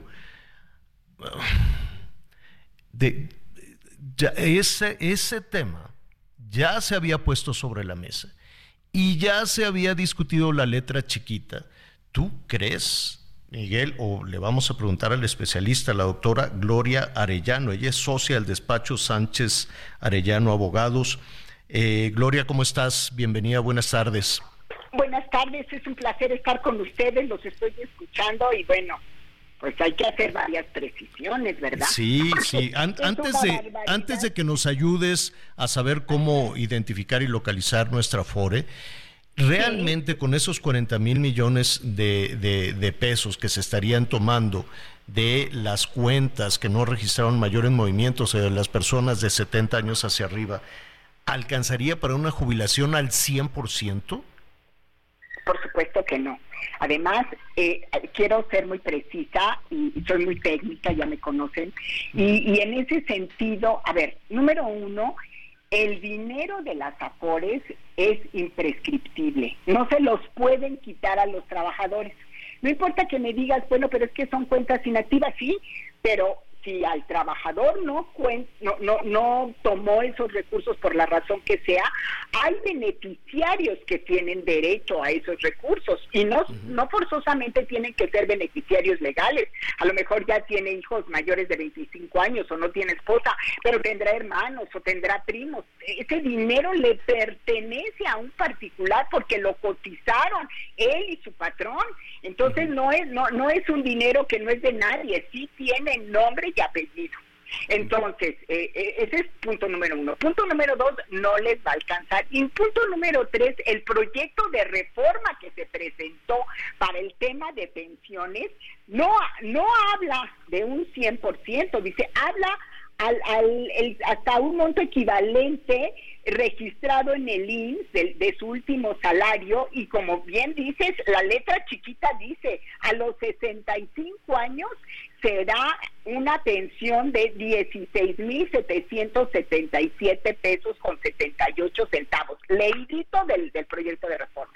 De, ya ese, ese tema ya se había puesto sobre la mesa y ya se había discutido la letra chiquita. ¿Tú crees, Miguel, o le vamos a preguntar al especialista, la doctora Gloria Arellano? Ella es socia del despacho Sánchez Arellano Abogados. Eh, Gloria, ¿cómo estás? Bienvenida, buenas tardes. Buenas tardes, es un placer estar con ustedes, los estoy escuchando y bueno, pues hay que hacer varias precisiones, ¿verdad? Sí, sí. An- antes de antes de que nos ayudes a saber cómo identificar y localizar nuestra Afore, realmente sí, con esos cuarenta mil millones de, de, de pesos que se estarían tomando de las cuentas que no registraron mayores movimientos de las personas de setenta años hacia arriba, ¿alcanzaría para una jubilación al cien por ciento? Por supuesto que no. Además, eh, quiero ser muy precisa y soy muy técnica, ya me conocen, y, y en ese sentido, a ver, número uno, el dinero de las Afores es imprescriptible, no se los pueden quitar a los trabajadores. No importa que me digas, bueno, pero es que son cuentas inactivas, sí, pero si al trabajador no, cuen- no, no, no tomó esos recursos por la razón que sea, hay beneficiarios que tienen derecho a esos recursos y no, uh-huh. no forzosamente tienen que ser beneficiarios legales. A lo mejor ya tiene hijos mayores de veinticinco años o no tiene esposa, pero tendrá hermanos o tendrá primos. Ese dinero le pertenece a un particular porque lo cotizaron él y su patrón. Entonces uh-huh. no es no no es un dinero que no es de nadie, sí tiene nombre y apellido. Entonces, eh, eh, ese es punto número uno. Punto número dos, no les va a alcanzar. Y punto número tres, el proyecto de reforma que se presentó para el tema de pensiones no, no habla de un cien por ciento, dice, habla al, al el, hasta un monto equivalente registrado en el I M S S de, de su último salario, y como bien dices, la letra chiquita dice, a los sesenta y cinco años será una pensión de dieciséis mil setecientos setenta y siete pesos con setenta y ocho centavos, leidito del, del proyecto de reforma.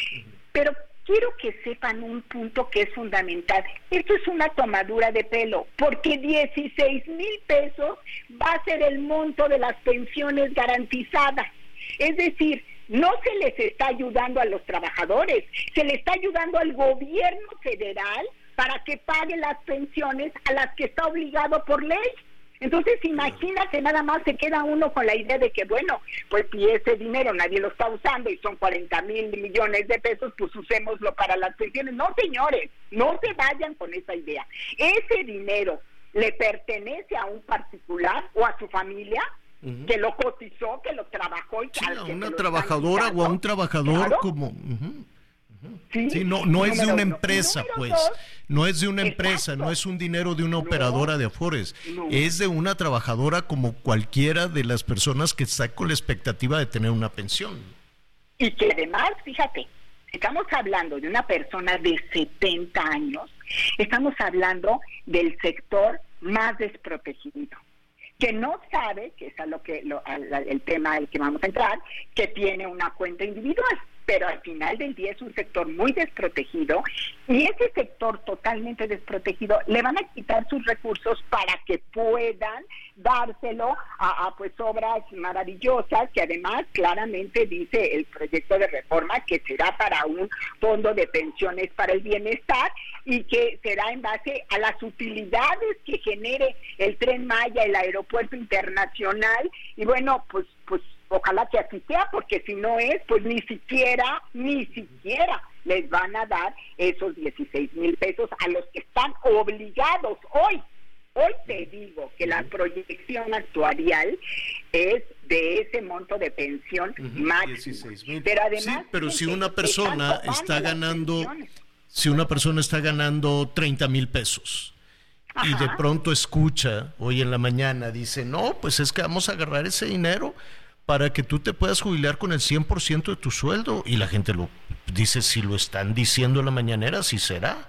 Pero quiero que sepan un punto que es fundamental. Esto es una tomadura de pelo, porque dieciséis mil pesos va a ser el monto de las pensiones garantizadas. Es decir, no se les está ayudando a los trabajadores, se le está ayudando al gobierno federal para que pague las pensiones a las que está obligado por ley. Entonces, imagínate, nada más se queda uno con la idea de que, bueno, pues si ese dinero nadie lo está usando y son cuarenta mil millones de pesos, pues usémoslo para las pensiones. No, señores, no se vayan con esa idea. Ese dinero le pertenece a un particular o a su familia, uh-huh, que lo cotizó, que lo trabajó. Y sí, a una trabajadora o a un trabajador, claro, como... Uh-huh. Sí, sí, no, no es de una empresa, pues, dos, no es de una empresa, exacto, no es un dinero de una operadora no, de Afores, no, es de una trabajadora como cualquiera de las personas que está con la expectativa de tener una pensión. Y que además, fíjate, estamos hablando de una persona de setenta años, estamos hablando del sector más desprotegido, que no sabe, que es a lo que lo, a la, el tema al que vamos a entrar, que tiene una cuenta individual. Pero al final del día es un sector muy desprotegido, y ese sector totalmente desprotegido le van a quitar sus recursos para que puedan dárselo a, a pues obras maravillosas, que además claramente dice el proyecto de reforma que será para un fondo de pensiones para el bienestar, y que será en base a las utilidades que genere el Tren Maya, el aeropuerto internacional, y bueno, pues pues ojalá que así sea, porque si no es, pues ni siquiera, ni siquiera les van a dar esos dieciséis mil pesos a los que están obligados hoy. Hoy te digo que la proyección actuarial es de ese monto de pensión uh-huh, máximo. Pero además, sí, pero si una persona está ganando, si una persona está ganando treinta mil pesos, ajá, y de pronto escucha hoy en la mañana, dice, no, pues es que vamos a agarrar ese dinero para que tú te puedas jubilar con el cien por ciento de tu sueldo, y la gente lo dice, si lo están diciendo en la mañanera, así será.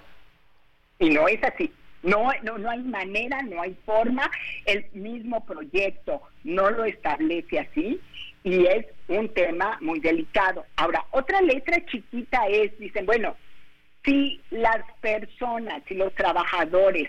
Y no es así, no, no, no hay manera, no hay forma, el mismo proyecto no lo establece así, y es un tema muy delicado. Ahora, otra letra chiquita es, dicen, bueno, si las personas, si los trabajadores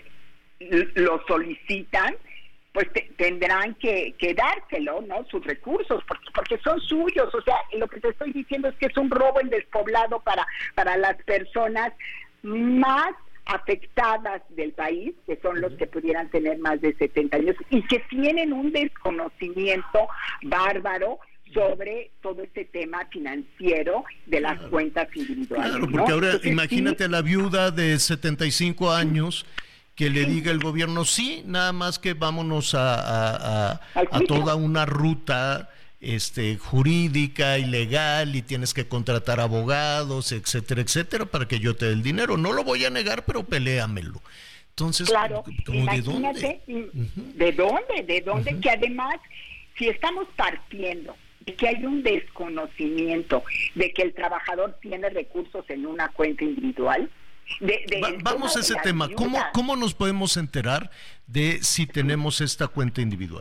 lo solicitan, pues te, tendrán que, que dárselo, ¿no? Sus recursos, porque, porque son suyos. O sea, lo que te estoy diciendo es que es un robo en despoblado para, para las personas más afectadas del país, que son los que pudieran tener más de setenta años y que tienen un desconocimiento bárbaro sobre todo este tema financiero de las claro. cuentas individuales. Claro, porque ¿no? ahora Entonces, imagínate sí, a la viuda de setenta y cinco años que le diga el gobierno, sí, nada más que vámonos a, a, a, a toda una ruta este, jurídica y legal, y tienes que contratar abogados, etcétera, etcétera, para que yo te dé el dinero. No lo voy a negar, pero peléamelo. Entonces, claro, ¿cómo, ¿de dónde? ¿De dónde? ¿De dónde? Uh-huh. Que además, si estamos partiendo de que hay un desconocimiento de que el trabajador tiene recursos en una cuenta individual, De, de Va, vamos a ese tema. ¿Cómo, ¿Cómo nos podemos enterar de si tenemos esta cuenta individual?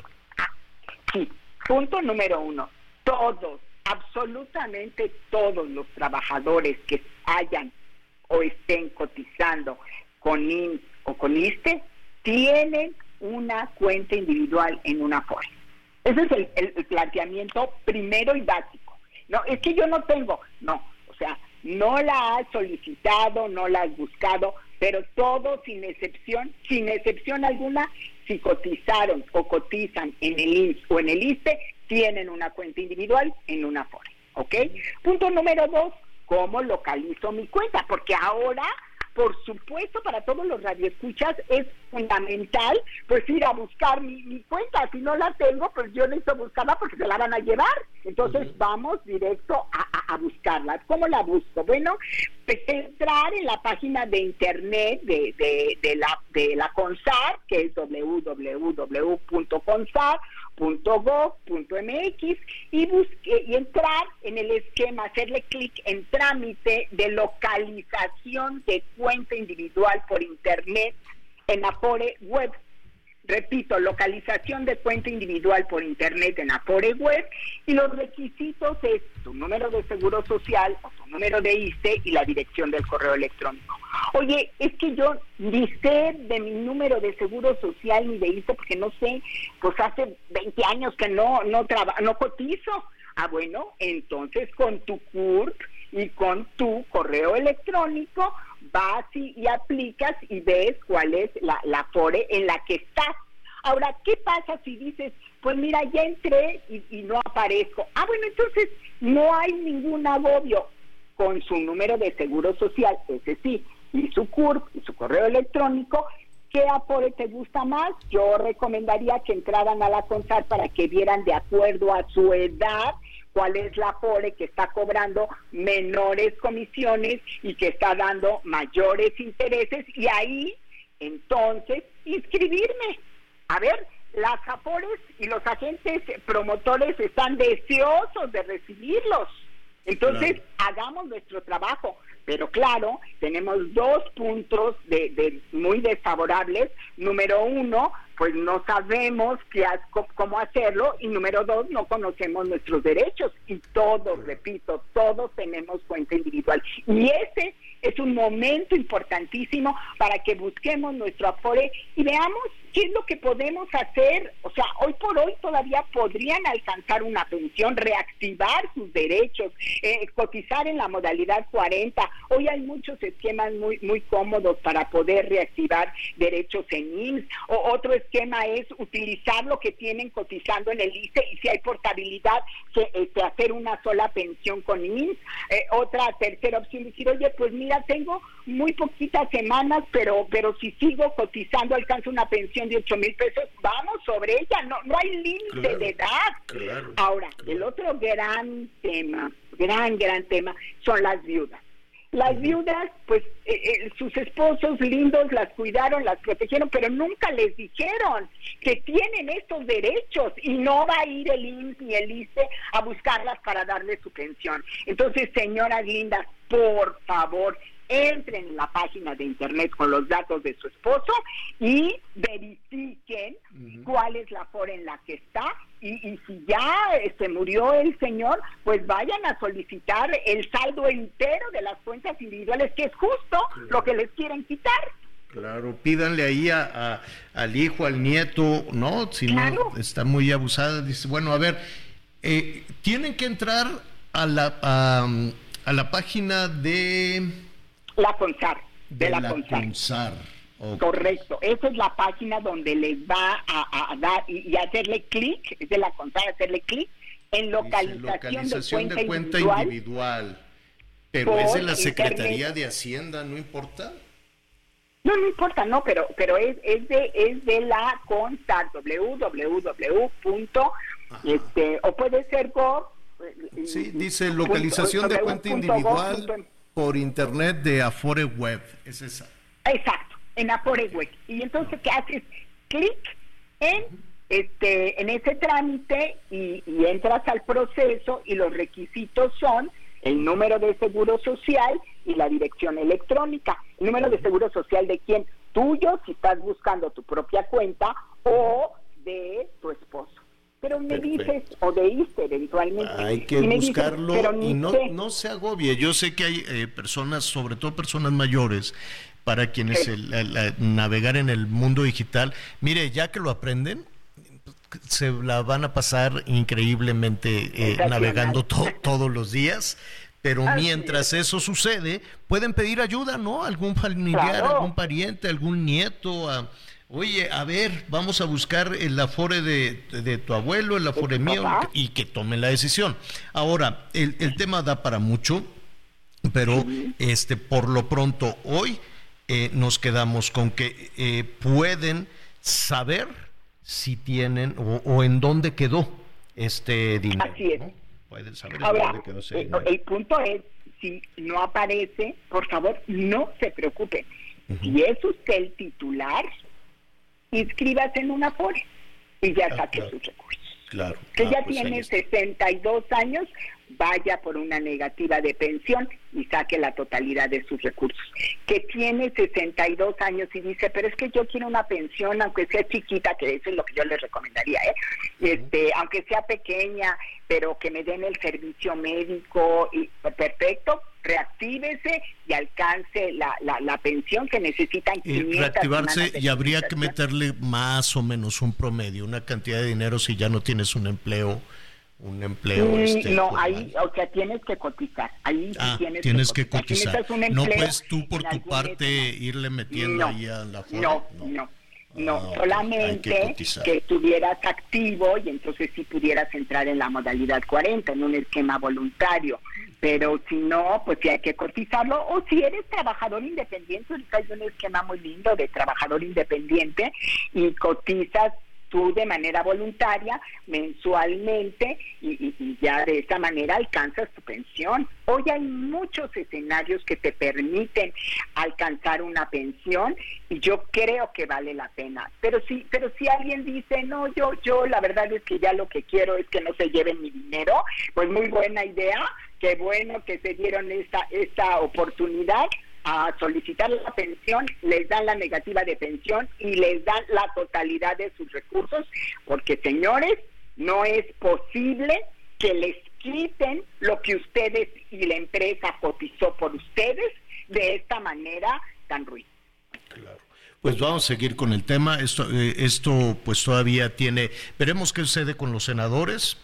Sí, punto número uno. Todos, absolutamente todos los trabajadores que hayan o estén cotizando con I M S S o con I S S S T E tienen una cuenta individual en una Afore. Ese es el, el, el planteamiento primero y básico. No, es que yo no tengo. No, o sea, no la has solicitado, no la has buscado, pero todos sin excepción, sin excepción alguna, si cotizaron o cotizan en el I M S S S o en el I S S S T E, tienen una cuenta individual en una Afore, ¿ok? Punto número dos, ¿cómo localizo mi cuenta? Porque ahora por supuesto, para todos los radioescuchas es fundamental, pues ir a buscar mi, mi cuenta. Si no la tengo, pues yo necesito buscarla porque se la van a llevar. Entonces, uh-huh. vamos directo a, a, a buscarla. ¿Cómo la busco? Bueno, pues entrar en la página de internet de, de, de, la, de la CONSAR, que es doble u doble u doble u punto consar punto gov punto m x, y busque y entrar en el esquema, hacerle clic en trámite de localización de cuenta individual por internet en Afore Web. Repito, localización de cuenta individual por internet en Afore Web, y los requisitos es tu número de seguro social o tu número de I S S S e y la dirección del correo electrónico. Oye, es que yo ni sé de mi número de seguro social ni de I S S S E porque no sé, pues hace veinte años que no no traba, no cotizo. Ah, bueno, entonces con tu C U R P y con tu correo electrónico vas y, y aplicas y ves cuál es la, la Afore en la que estás. Ahora, ¿qué pasa si dices, pues mira, ya entré y, y no aparezco? Ah, bueno, entonces no hay ningún agobio. Con su número de seguro social, ese sí, y su C U R P y su correo electrónico, ¿qué Afore te gusta más? Yo recomendaría que entraran a la CONSAR para que vieran de acuerdo a su edad cuál es la Afore que está cobrando menores comisiones y que está dando mayores intereses, y ahí, entonces, inscribirme. A ver, las Afores y los agentes promotores están deseosos de recibirlos. Entonces, claro, hagamos nuestro trabajo. Pero claro, tenemos dos puntos de, de muy desfavorables. Número uno, pues no sabemos qué, cómo hacerlo, y número dos, no conocemos nuestros derechos, y todos, repito, todos tenemos cuenta individual, y ese es un momento importantísimo para que busquemos nuestro Afore y veamos qué es lo que podemos hacer. O sea, hoy por hoy todavía podrían alcanzar una pensión, reactivar sus derechos, eh, cotizar en la modalidad cuarenta. Hoy hay muchos esquemas muy muy cómodos para poder reactivar derechos en I M S S. O otro esquema es utilizar lo que tienen cotizando en el I S S S e, y si hay portabilidad, que, este, hacer una sola pensión con I M S S. Eh, otra tercera opción, decir, oye, pues mira, tengo muy poquitas semanas, pero pero si sigo cotizando alcanzo una pensión de ocho mil pesos, vamos sobre ella, no no hay límite, claro, de edad. Claro, Ahora, claro. El otro gran tema, gran, gran tema, son las viudas. Las viudas, pues, eh, eh, sus esposos lindos las cuidaron, las protegieron, pero nunca les dijeron que tienen estos derechos, y no va a ir el I M S S ni el I S S S E a buscarlas para darle su pensión. Entonces, señoras lindas, por favor, entren en la página de internet con los datos de su esposo y verifiquen uh-huh. cuál es la Afore en la que está, y, y si ya este, murió el señor, pues vayan a solicitar el saldo entero de las cuentas individuales, que es justo claro. lo que les quieren quitar. Claro, pídanle ahí a, a, al hijo, al nieto, ¿no? Si claro. no está muy abusada, dice, bueno, a ver, eh, tienen que entrar a la, a, a la página de... La CONSAR, de, de la, la CONSAR. CONSAR. Okay. Correcto, esa es la página donde les va a, a dar y, y hacerle clic, es de la CONSAR, hacerle clic en localización, localización de, de cuenta, cuenta individual, individual. Pero es de la Secretaría de Hacienda, ¿no importa? No, no importa, no, pero pero es es de es de la CONSAR, doble u doble u doble u punto este o puede ser gov. Sí, dice localización punto, de cuenta individual gov. Por internet de Afore Web, es esa. Exacto, en Afore Web. Y entonces, ¿qué haces? Clic en este en ese trámite y, y entras al proceso, y los requisitos son el número de seguro social y la dirección electrónica. ¿El número de seguro social de quién? Tuyo, si estás buscando tu propia cuenta, o de tu esposo. Pero me Perfecto. dices, o de I S S S E eventualmente. Hay que y buscarlo dices, y no, no se agobie. Yo sé que hay eh, personas, sobre todo personas mayores, para quienes sí. el, el, el, navegar en el mundo digital, mire, ya que lo aprenden, se la van a pasar increíblemente eh, navegando to, todos los días. Pero Así mientras es. eso sucede, pueden pedir ayuda, ¿no? Algún familiar, claro. algún pariente, algún nieto, a... Oye, a ver, vamos a buscar el Afore de, de, de tu abuelo, el Afore mío, y que tomen la decisión. Ahora, el, el tema da para mucho, pero sí. este por lo pronto hoy eh, nos quedamos con que eh, pueden saber si tienen o, o en dónde quedó este dinero. Así es. ¿no? Pueden saber Ahora, en dónde quedó ese el, dinero. el punto es, si no aparece, por favor, no se preocupen. Uh-huh. Si es usted el titular, inscríbase en una Afore y ya ah, saque claro. sus recursos. Claro. Que ah, ya pues tiene sesenta y dos años, vaya por una negativa de pensión y saque la totalidad de sus recursos. Que tiene sesenta y dos años y dice, pero es que yo quiero una pensión, aunque sea chiquita, que eso es lo que yo les recomendaría, ¿eh? Uh-huh. Este, aunque sea pequeña, pero que me den el servicio médico, y perfecto, reactívese y alcance la, la, la pensión que necesitan. Y reactivarse y habría que meterle más o menos un promedio, una cantidad de dinero si ya no tienes un empleo. Un empleo. Mm, este, no, formal. ahí, o sea, tienes que cotizar. Ahí sí ah, tienes, tienes que que cotizar. cotizar. Si No puedes tú por tu algún parte hecho, irle metiendo no, ahí a la Afore. No, no, no. No, Ah, solamente que, que estuvieras activo y entonces sí pudieras entrar en la modalidad cuarenta, en un esquema voluntario. Pero si no, pues sí hay que cotizarlo. O si eres trabajador independiente, ahorita hay un esquema muy lindo de trabajador independiente y cotizas tú de manera voluntaria, mensualmente, y, y, y ya de esa manera alcanzas tu pensión. Hoy hay muchos escenarios que te permiten alcanzar una pensión y yo creo que vale la pena. Pero si, pero si alguien dice, no, yo, yo la verdad es que ya lo que quiero es que no se lleven mi dinero, pues muy buena idea, qué bueno que se dieron esta, esta oportunidad a solicitar la pensión, les dan la negativa de pensión y les dan la totalidad de sus recursos, porque señores, no es posible que les quiten lo que ustedes y la empresa cotizó por ustedes de esta manera tan ruin. Claro. Pues vamos a seguir con el tema. Esto, eh, esto pues todavía tiene, veremos qué sucede con los senadores.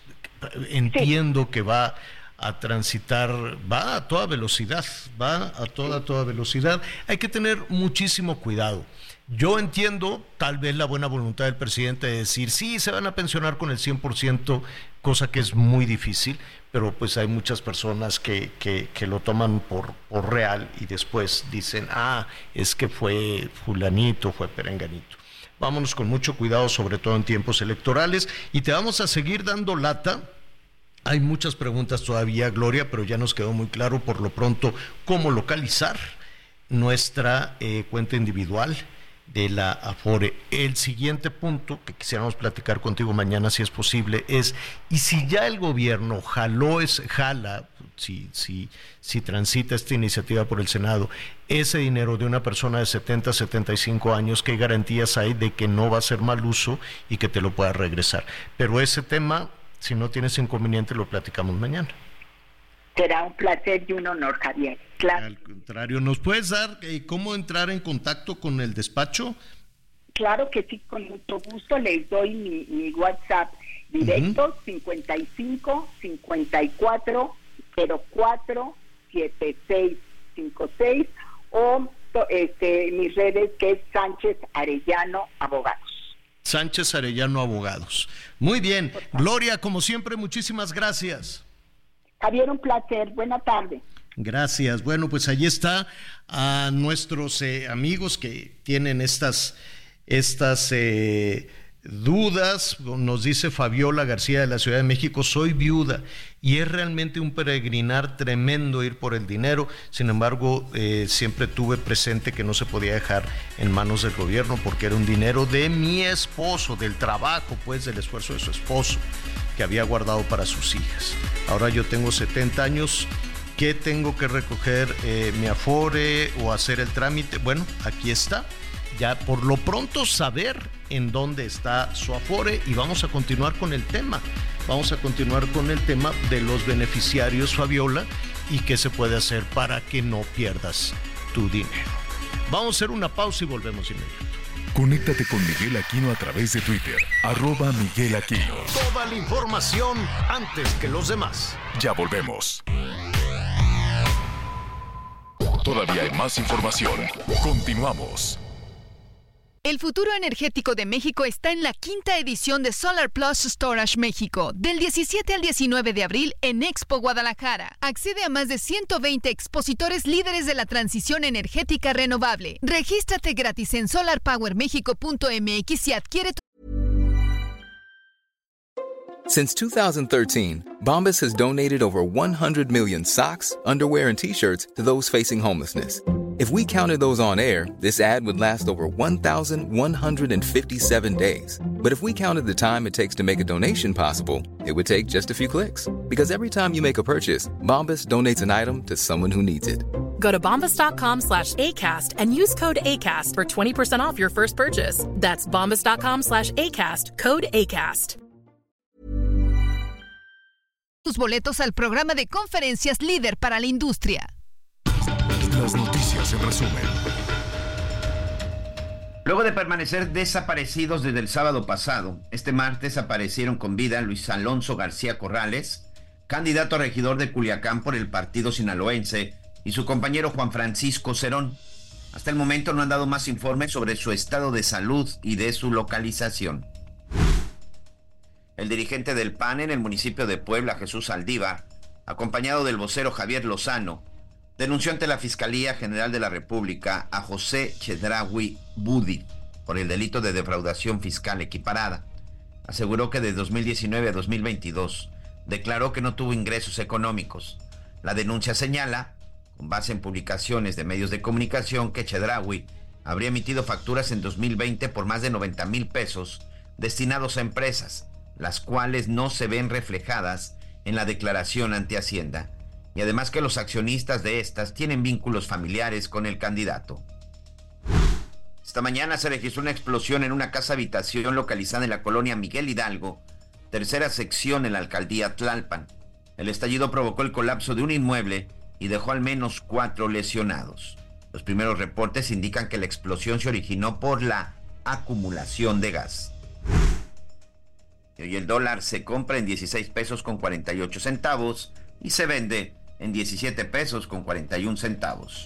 Entiendo sí. que va a transitar, va a toda velocidad, va a toda, toda velocidad. Hay que tener muchísimo cuidado. Yo entiendo tal vez la buena voluntad del presidente de decir, sí, se van a pensionar con el cien por ciento, cosa que es muy difícil, pero pues hay muchas personas que, que, que lo toman por, por real y después dicen, ah, es que fue fulanito, fue perenganito. Vámonos con mucho cuidado, sobre todo en tiempos electorales, y te vamos a seguir dando lata. Hay muchas preguntas todavía, Gloria, pero ya nos quedó muy claro por lo pronto cómo localizar nuestra eh, cuenta individual de la Afore. El siguiente punto que quisiéramos platicar contigo mañana, si es posible, es, y si ya el gobierno jaló, es, jala, si, si, si transita esta iniciativa por el Senado, ese dinero de una persona de setenta, setenta y cinco años, ¿qué garantías hay de que no va a ser mal uso y que te lo pueda regresar? Pero ese tema, si no tienes inconveniente, lo platicamos mañana. Será un placer y un honor, Javier. Claro. Al contrario, ¿nos puedes dar eh, cómo entrar en contacto con el despacho? Claro que sí, con mucho gusto. Les doy mi, mi WhatsApp directo, uh-huh. cincuenta y cinco, cincuenta y cuatro, cero cuatro, setenta y seis cincuenta y seis o este, mis redes, que es Sánchez Arellano Abogados. Sánchez Arellano Abogados. Muy bien. Gloria, como siempre, muchísimas gracias. Javier, un placer. Buena tarde. Gracias. Bueno, pues allí está a nuestros eh, amigos que tienen estas, estas eh, dudas. Nos dice Fabiola García de la Ciudad de México, soy viuda y es realmente un peregrinar tremendo ir por el dinero. Sin embargo, eh, siempre tuve presente que no se podía dejar en manos del gobierno porque era un dinero de mi esposo, del trabajo, pues, del esfuerzo de su esposo, que había guardado para sus hijas. Ahora yo tengo setenta años, ¿qué tengo que recoger? Eh, ¿Mi Afore o hacer el trámite? Bueno, aquí está. Ya por lo pronto saber en dónde está su Afore y vamos a continuar con el tema. Vamos a continuar con el tema de los beneficiarios, Fabiola, y qué se puede hacer para que no pierdas tu dinero. Vamos a hacer una pausa y volvemos inmediato. Conéctate con Miguel Aquino a través de Twitter, arroba Miguel Aquino. Toda la información antes que los demás. Ya volvemos. Todavía hay más información. Continuamos. El futuro energético de México está en la quinta edición de Solar Plus Storage México, del diecisiete al diecinueve de abril en Expo Guadalajara. Accede a más de ciento veinte expositores líderes de la transición energética renovable. Regístrate gratis en solar power mexico punto m x y adquiere tu... Since two thousand thirteen, Bombas has donated over one hundred million socks, underwear, and T-shirts to those facing homelessness. If we counted those on air, this ad would last over one thousand one hundred fifty-seven days. But if we counted the time it takes to make a donation possible, it would take just a few clicks. Because every time you make a purchase, Bombas donates an item to someone who needs it. Go to bombas.com slash ACAST and use code ACAST for twenty percent off your first purchase. That's bombas.com slash ACAST, code ACAST. Tus boletos al programa de conferencias líder para la industria. Las noticias en resumen. Luego de permanecer desaparecidos desde el sábado pasado, este martes aparecieron con vida Luis Alonso García Corrales, candidato a regidor de Culiacán por el partido sinaloense, y su compañero Juan Francisco Cerón. Hasta el momento no han dado más informes sobre su estado de salud y de su localización. El dirigente del P A N en el municipio de Puebla, Jesús Saldívar, acompañado del vocero Javier Lozano, denunció ante la Fiscalía General de la República a José Chedraui Budi por el delito de defraudación fiscal equiparada. Aseguró que de dos mil diecinueve a dos mil veintidós declaró que no tuvo ingresos económicos. La denuncia señala, con base en publicaciones de medios de comunicación, que Chedraui habría emitido facturas en dos mil veinte por más de noventa mil pesos destinados a empresas, las cuales no se ven reflejadas en la declaración ante Hacienda, y además que los accionistas de estas tienen vínculos familiares con el candidato. Esta mañana se registró una explosión en una casa habitación localizada en la colonia Miguel Hidalgo, tercera sección en la alcaldía Tlalpan. El estallido provocó el colapso de un inmueble y dejó al menos cuatro lesionados. Los primeros reportes indican que la explosión se originó por la acumulación de gas. Y hoy el dólar se compra en dieciséis pesos con cuarenta y ocho centavos y se vende en diecisiete pesos con cuarenta y un centavos.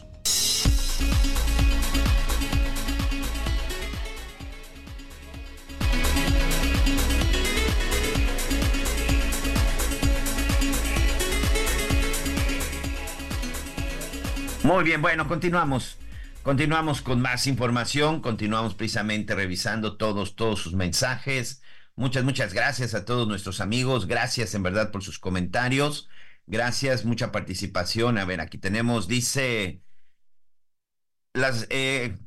Muy bien, bueno, continuamos. Continuamos con más información, continuamos precisamente revisando todos, todos sus mensajes. Muchas, muchas gracias a todos nuestros amigos. Gracias en verdad por sus comentarios. Gracias, mucha participación. A ver, aquí tenemos, dice las eh,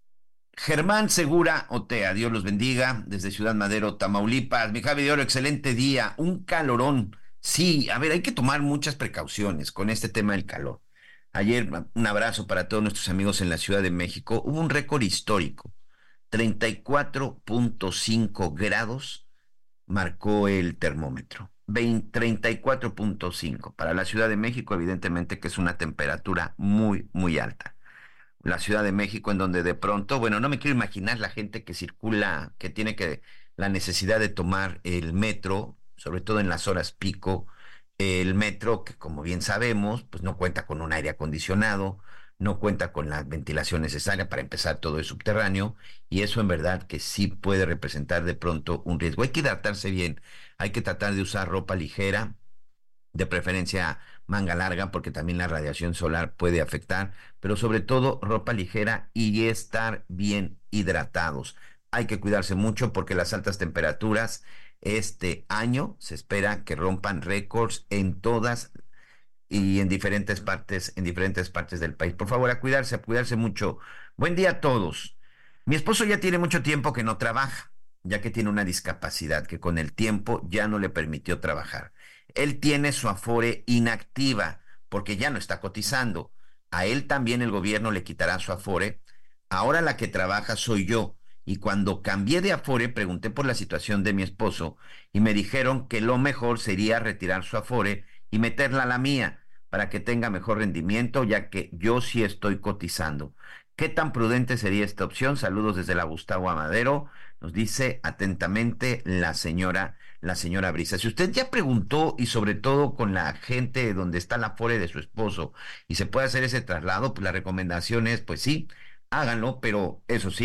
Germán Segura Otea, Dios los bendiga, desde Ciudad Madero, Tamaulipas. Mi Javi de Oro, excelente día, un calorón. Sí, a ver, hay que tomar muchas precauciones con este tema del calor. Ayer, un abrazo para todos nuestros amigos en la Ciudad de México. Hubo un récord histórico, treinta y cuatro punto cinco grados marcó el termómetro. treinta y cuatro punto cinco. Para la Ciudad de México, evidentemente que es una temperatura muy, muy alta. La Ciudad de México, en donde de pronto, bueno, no me quiero imaginar la gente que circula, que tiene que la necesidad de tomar el metro, sobre todo en las horas pico, el metro que, como bien sabemos, pues no cuenta con un aire acondicionado, no cuenta con la ventilación necesaria. Para empezar, todo es subterráneo, y eso en verdad que sí puede representar de pronto un riesgo. Hay que hidratarse bien, hay que tratar de usar ropa ligera, de preferencia manga larga, porque también la radiación solar puede afectar, pero sobre todo ropa ligera y estar bien hidratados. Hay que cuidarse mucho porque las altas temperaturas este año se espera que rompan récords en todas y en diferentes partes, en diferentes partes del país. Por favor, a cuidarse, a cuidarse mucho. Buen día a todos. Mi esposo ya tiene mucho tiempo que no trabaja, ya que tiene una discapacidad que con el tiempo ya no le permitió trabajar. Él tiene su Afore inactiva porque ya no está cotizando. A él también el gobierno le quitará su Afore. Ahora la que trabaja soy yo. Y cuando cambié de Afore, pregunté por la situación de mi esposo y me dijeron que lo mejor sería retirar su Afore y meterla a la mía para que tenga mejor rendimiento, ya que yo sí estoy cotizando. ¿Qué tan prudente sería esta opción? Saludos desde la Gustavo Amadero, nos dice atentamente la señora, la señora Brisa. Si usted ya preguntó, y sobre todo con la gente donde está la Afore de su esposo, y se puede hacer ese traslado, pues la recomendación es, pues sí, háganlo, pero eso sí,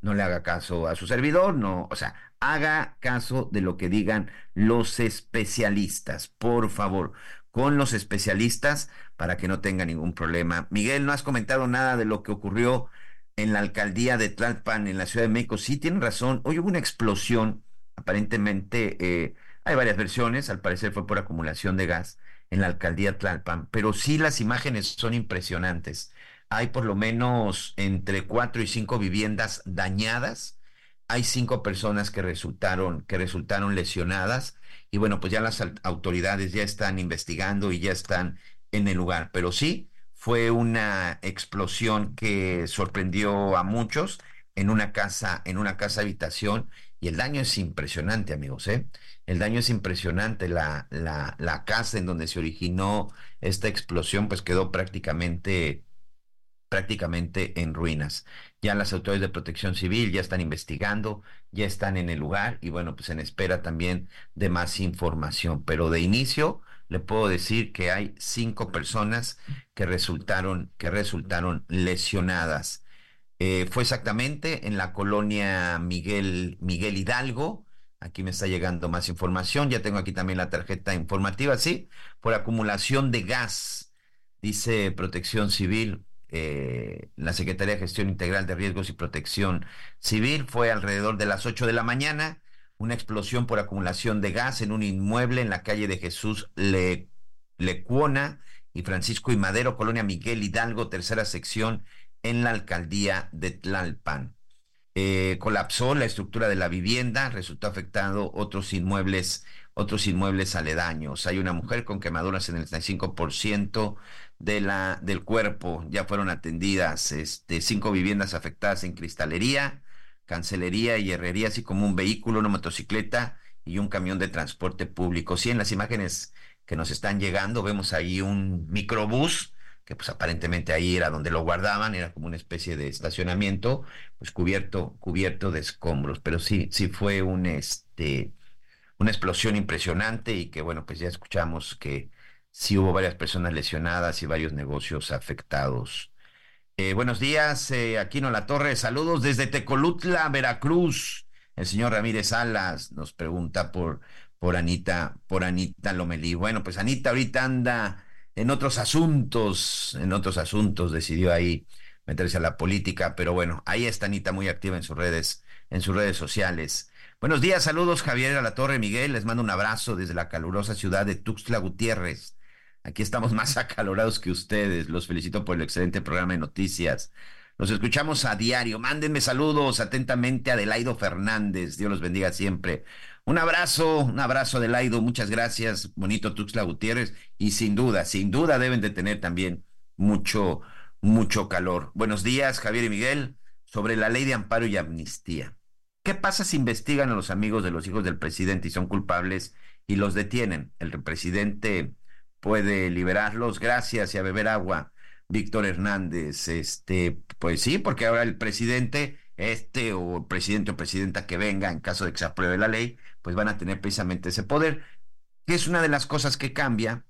no le haga caso a su servidor, no, o sea, haga caso de lo que digan los especialistas, por favor, con los especialistas para que no tenga ningún problema. Miguel, no has comentado nada de lo que ocurrió en la alcaldía de Tlalpan, en la Ciudad de México. Sí, tienen razón, hoy hubo una explosión, aparentemente, eh, hay varias versiones, al parecer fue por acumulación de gas en la alcaldía Tlalpan, pero sí las imágenes son impresionantes. Hay por lo menos entre cuatro y cinco viviendas dañadas, hay cinco personas que resultaron, que resultaron lesionadas, y bueno, pues ya las autoridades ya están investigando y ya están en el lugar, pero sí, fue una explosión que sorprendió a muchos en una casa, en una casa habitación, y el daño es impresionante, amigos, ¿eh? El daño es impresionante. La, la, la casa en donde se originó esta explosión, pues quedó prácticamente, prácticamente en ruinas. Ya las autoridades de Protección Civil ya están investigando, ya están en el lugar, y bueno, pues en espera también de más información. Pero de inicio le puedo decir que hay cinco personas que resultaron, que resultaron lesionadas. Eh, fue exactamente en la colonia Miguel, Miguel Hidalgo. Aquí me está llegando más información. Ya tengo aquí también la tarjeta informativa, sí, por acumulación de gas, dice Protección Civil. Eh, la Secretaría de Gestión Integral de Riesgos y Protección Civil. Fue alrededor de las ocho de la mañana. Una explosión por acumulación de gas en un inmueble en la calle de Jesús Le, Lecuona y Francisco y Madero, colonia Miguel Hidalgo, tercera sección, en la alcaldía de Tlalpan. Eh, colapsó la estructura de la vivienda, resultó afectado otros inmuebles, otros inmuebles aledaños. Hay una mujer con quemaduras en el setenta y cinco por ciento de la, del cuerpo, ya fueron atendidas, este, cinco viviendas afectadas en cristalería, cancelería y herrería, así como un vehículo, una motocicleta y un camión de transporte público. Sí, en las imágenes que nos están llegando vemos ahí un microbús, que pues aparentemente ahí era donde lo guardaban, era como una especie de estacionamiento, pues cubierto, cubierto de escombros, pero sí, sí fue un, este, una explosión impresionante, y que bueno, pues ya escuchamos que sí hubo varias personas lesionadas y varios negocios afectados. Eh, buenos días, eh, Aquino La Torre, saludos desde Tecolutla, Veracruz. El señor Ramírez Salas nos pregunta por, por Anita, por Anita Lomelí. Bueno, pues Anita ahorita anda en otros asuntos, en otros asuntos, decidió ahí meterse a la política, pero bueno, ahí está Anita muy activa en sus redes, en sus redes sociales. Buenos días, saludos Javier Alatorre, Miguel, les mando un abrazo desde la calurosa ciudad de Tuxtla Gutiérrez. Aquí estamos más acalorados que ustedes, los felicito por el excelente programa de noticias. Los escuchamos a diario, mándenme saludos atentamente a Adelaido Fernández, Dios los bendiga siempre. Un abrazo, un abrazo Adelaido, muchas gracias, bonito Tuxtla Gutiérrez, y sin duda, sin duda deben de tener también mucho, mucho calor. Buenos días, Javier y Miguel, sobre la ley de amparo y amnistía. ¿Qué pasa si investigan a los amigos de los hijos del presidente y son culpables y los detienen? El presidente puede liberarlos, gracias, y a beber agua. Víctor Hernández, este, pues sí, porque ahora el presidente, este o el presidente o presidenta que venga, en caso de que se apruebe la ley, pues van a tener precisamente ese poder, que es una de las cosas que cambia.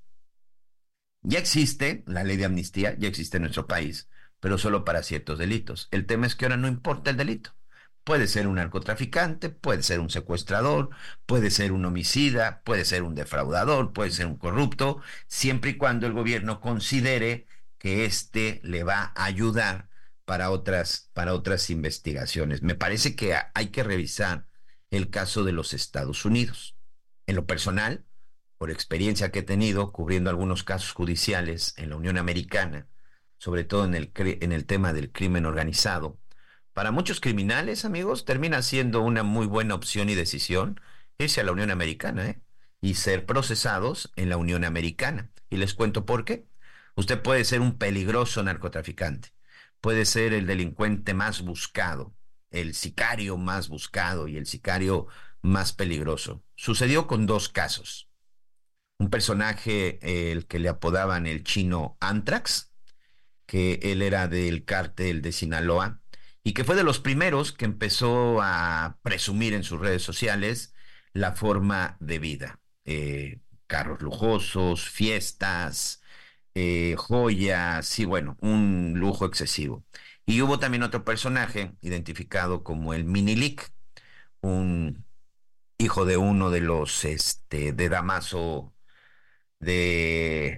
Ya existe la ley de amnistía, ya existe en nuestro país, pero solo para ciertos delitos. El tema es que ahora no importa el delito. Puede ser un narcotraficante, puede ser un secuestrador, puede ser un homicida, puede ser un defraudador, puede ser un corrupto, siempre y cuando el gobierno considere que éste le va a ayudar para otras, para otras investigaciones. Me parece que hay que revisar el caso de los Estados Unidos. En lo personal, por experiencia que he tenido cubriendo algunos casos judiciales en la Unión Americana, sobre todo en el, en el tema del crimen organizado, para muchos criminales, amigos, termina siendo una muy buena opción y decisión irse a la Unión Americana, ¿eh? y ser procesados en la Unión Americana. Y les cuento por qué. Usted puede ser un peligroso narcotraficante, puede ser el delincuente más buscado, el sicario más buscado y el sicario más peligroso. Sucedió con dos casos. Un personaje, eh, el que le apodaban el chino Antrax, que él era del cártel de Sinaloa, y que fue de los primeros que empezó a presumir en sus redes sociales la forma de vida. Eh, carros lujosos, fiestas, eh, joyas, y bueno, un lujo excesivo. Y hubo también otro personaje identificado como el Minilic, un hijo de uno de los, este, de Damaso, de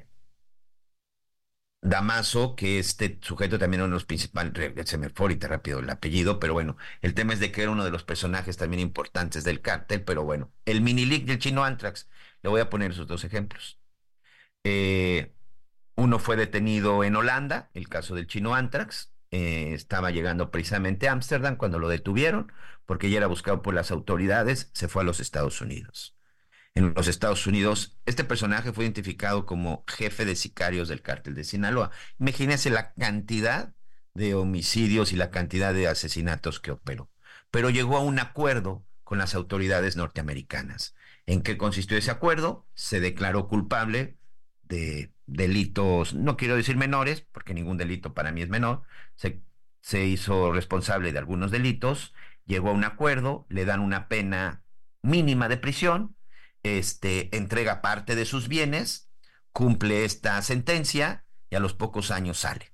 Damaso, que este sujeto también era uno de los principales, se me fue ahorita rápido el apellido, pero bueno, el tema es de que era uno de los personajes también importantes del cártel, pero bueno, el Minilic y el Chino Antrax, le voy a poner esos dos ejemplos. Eh, uno fue detenido en Holanda, el caso del Chino Antrax, eh, estaba llegando precisamente a Ámsterdam cuando lo detuvieron, porque ya era buscado por las autoridades, se fue a los Estados Unidos. En los Estados Unidos, este personaje fue identificado como jefe de sicarios del cártel de Sinaloa. Imagínense la cantidad de homicidios y la cantidad de asesinatos que operó. Pero llegó a un acuerdo con las autoridades norteamericanas. ¿En qué consistió ese acuerdo? Se declaró culpable de delitos, no quiero decir menores, porque ningún delito para mí es menor. Se, se hizo responsable de algunos delitos, llegó a un acuerdo, le dan una pena mínima de prisión, Este, entrega parte de sus bienes, cumple esta sentencia y a los pocos años sale.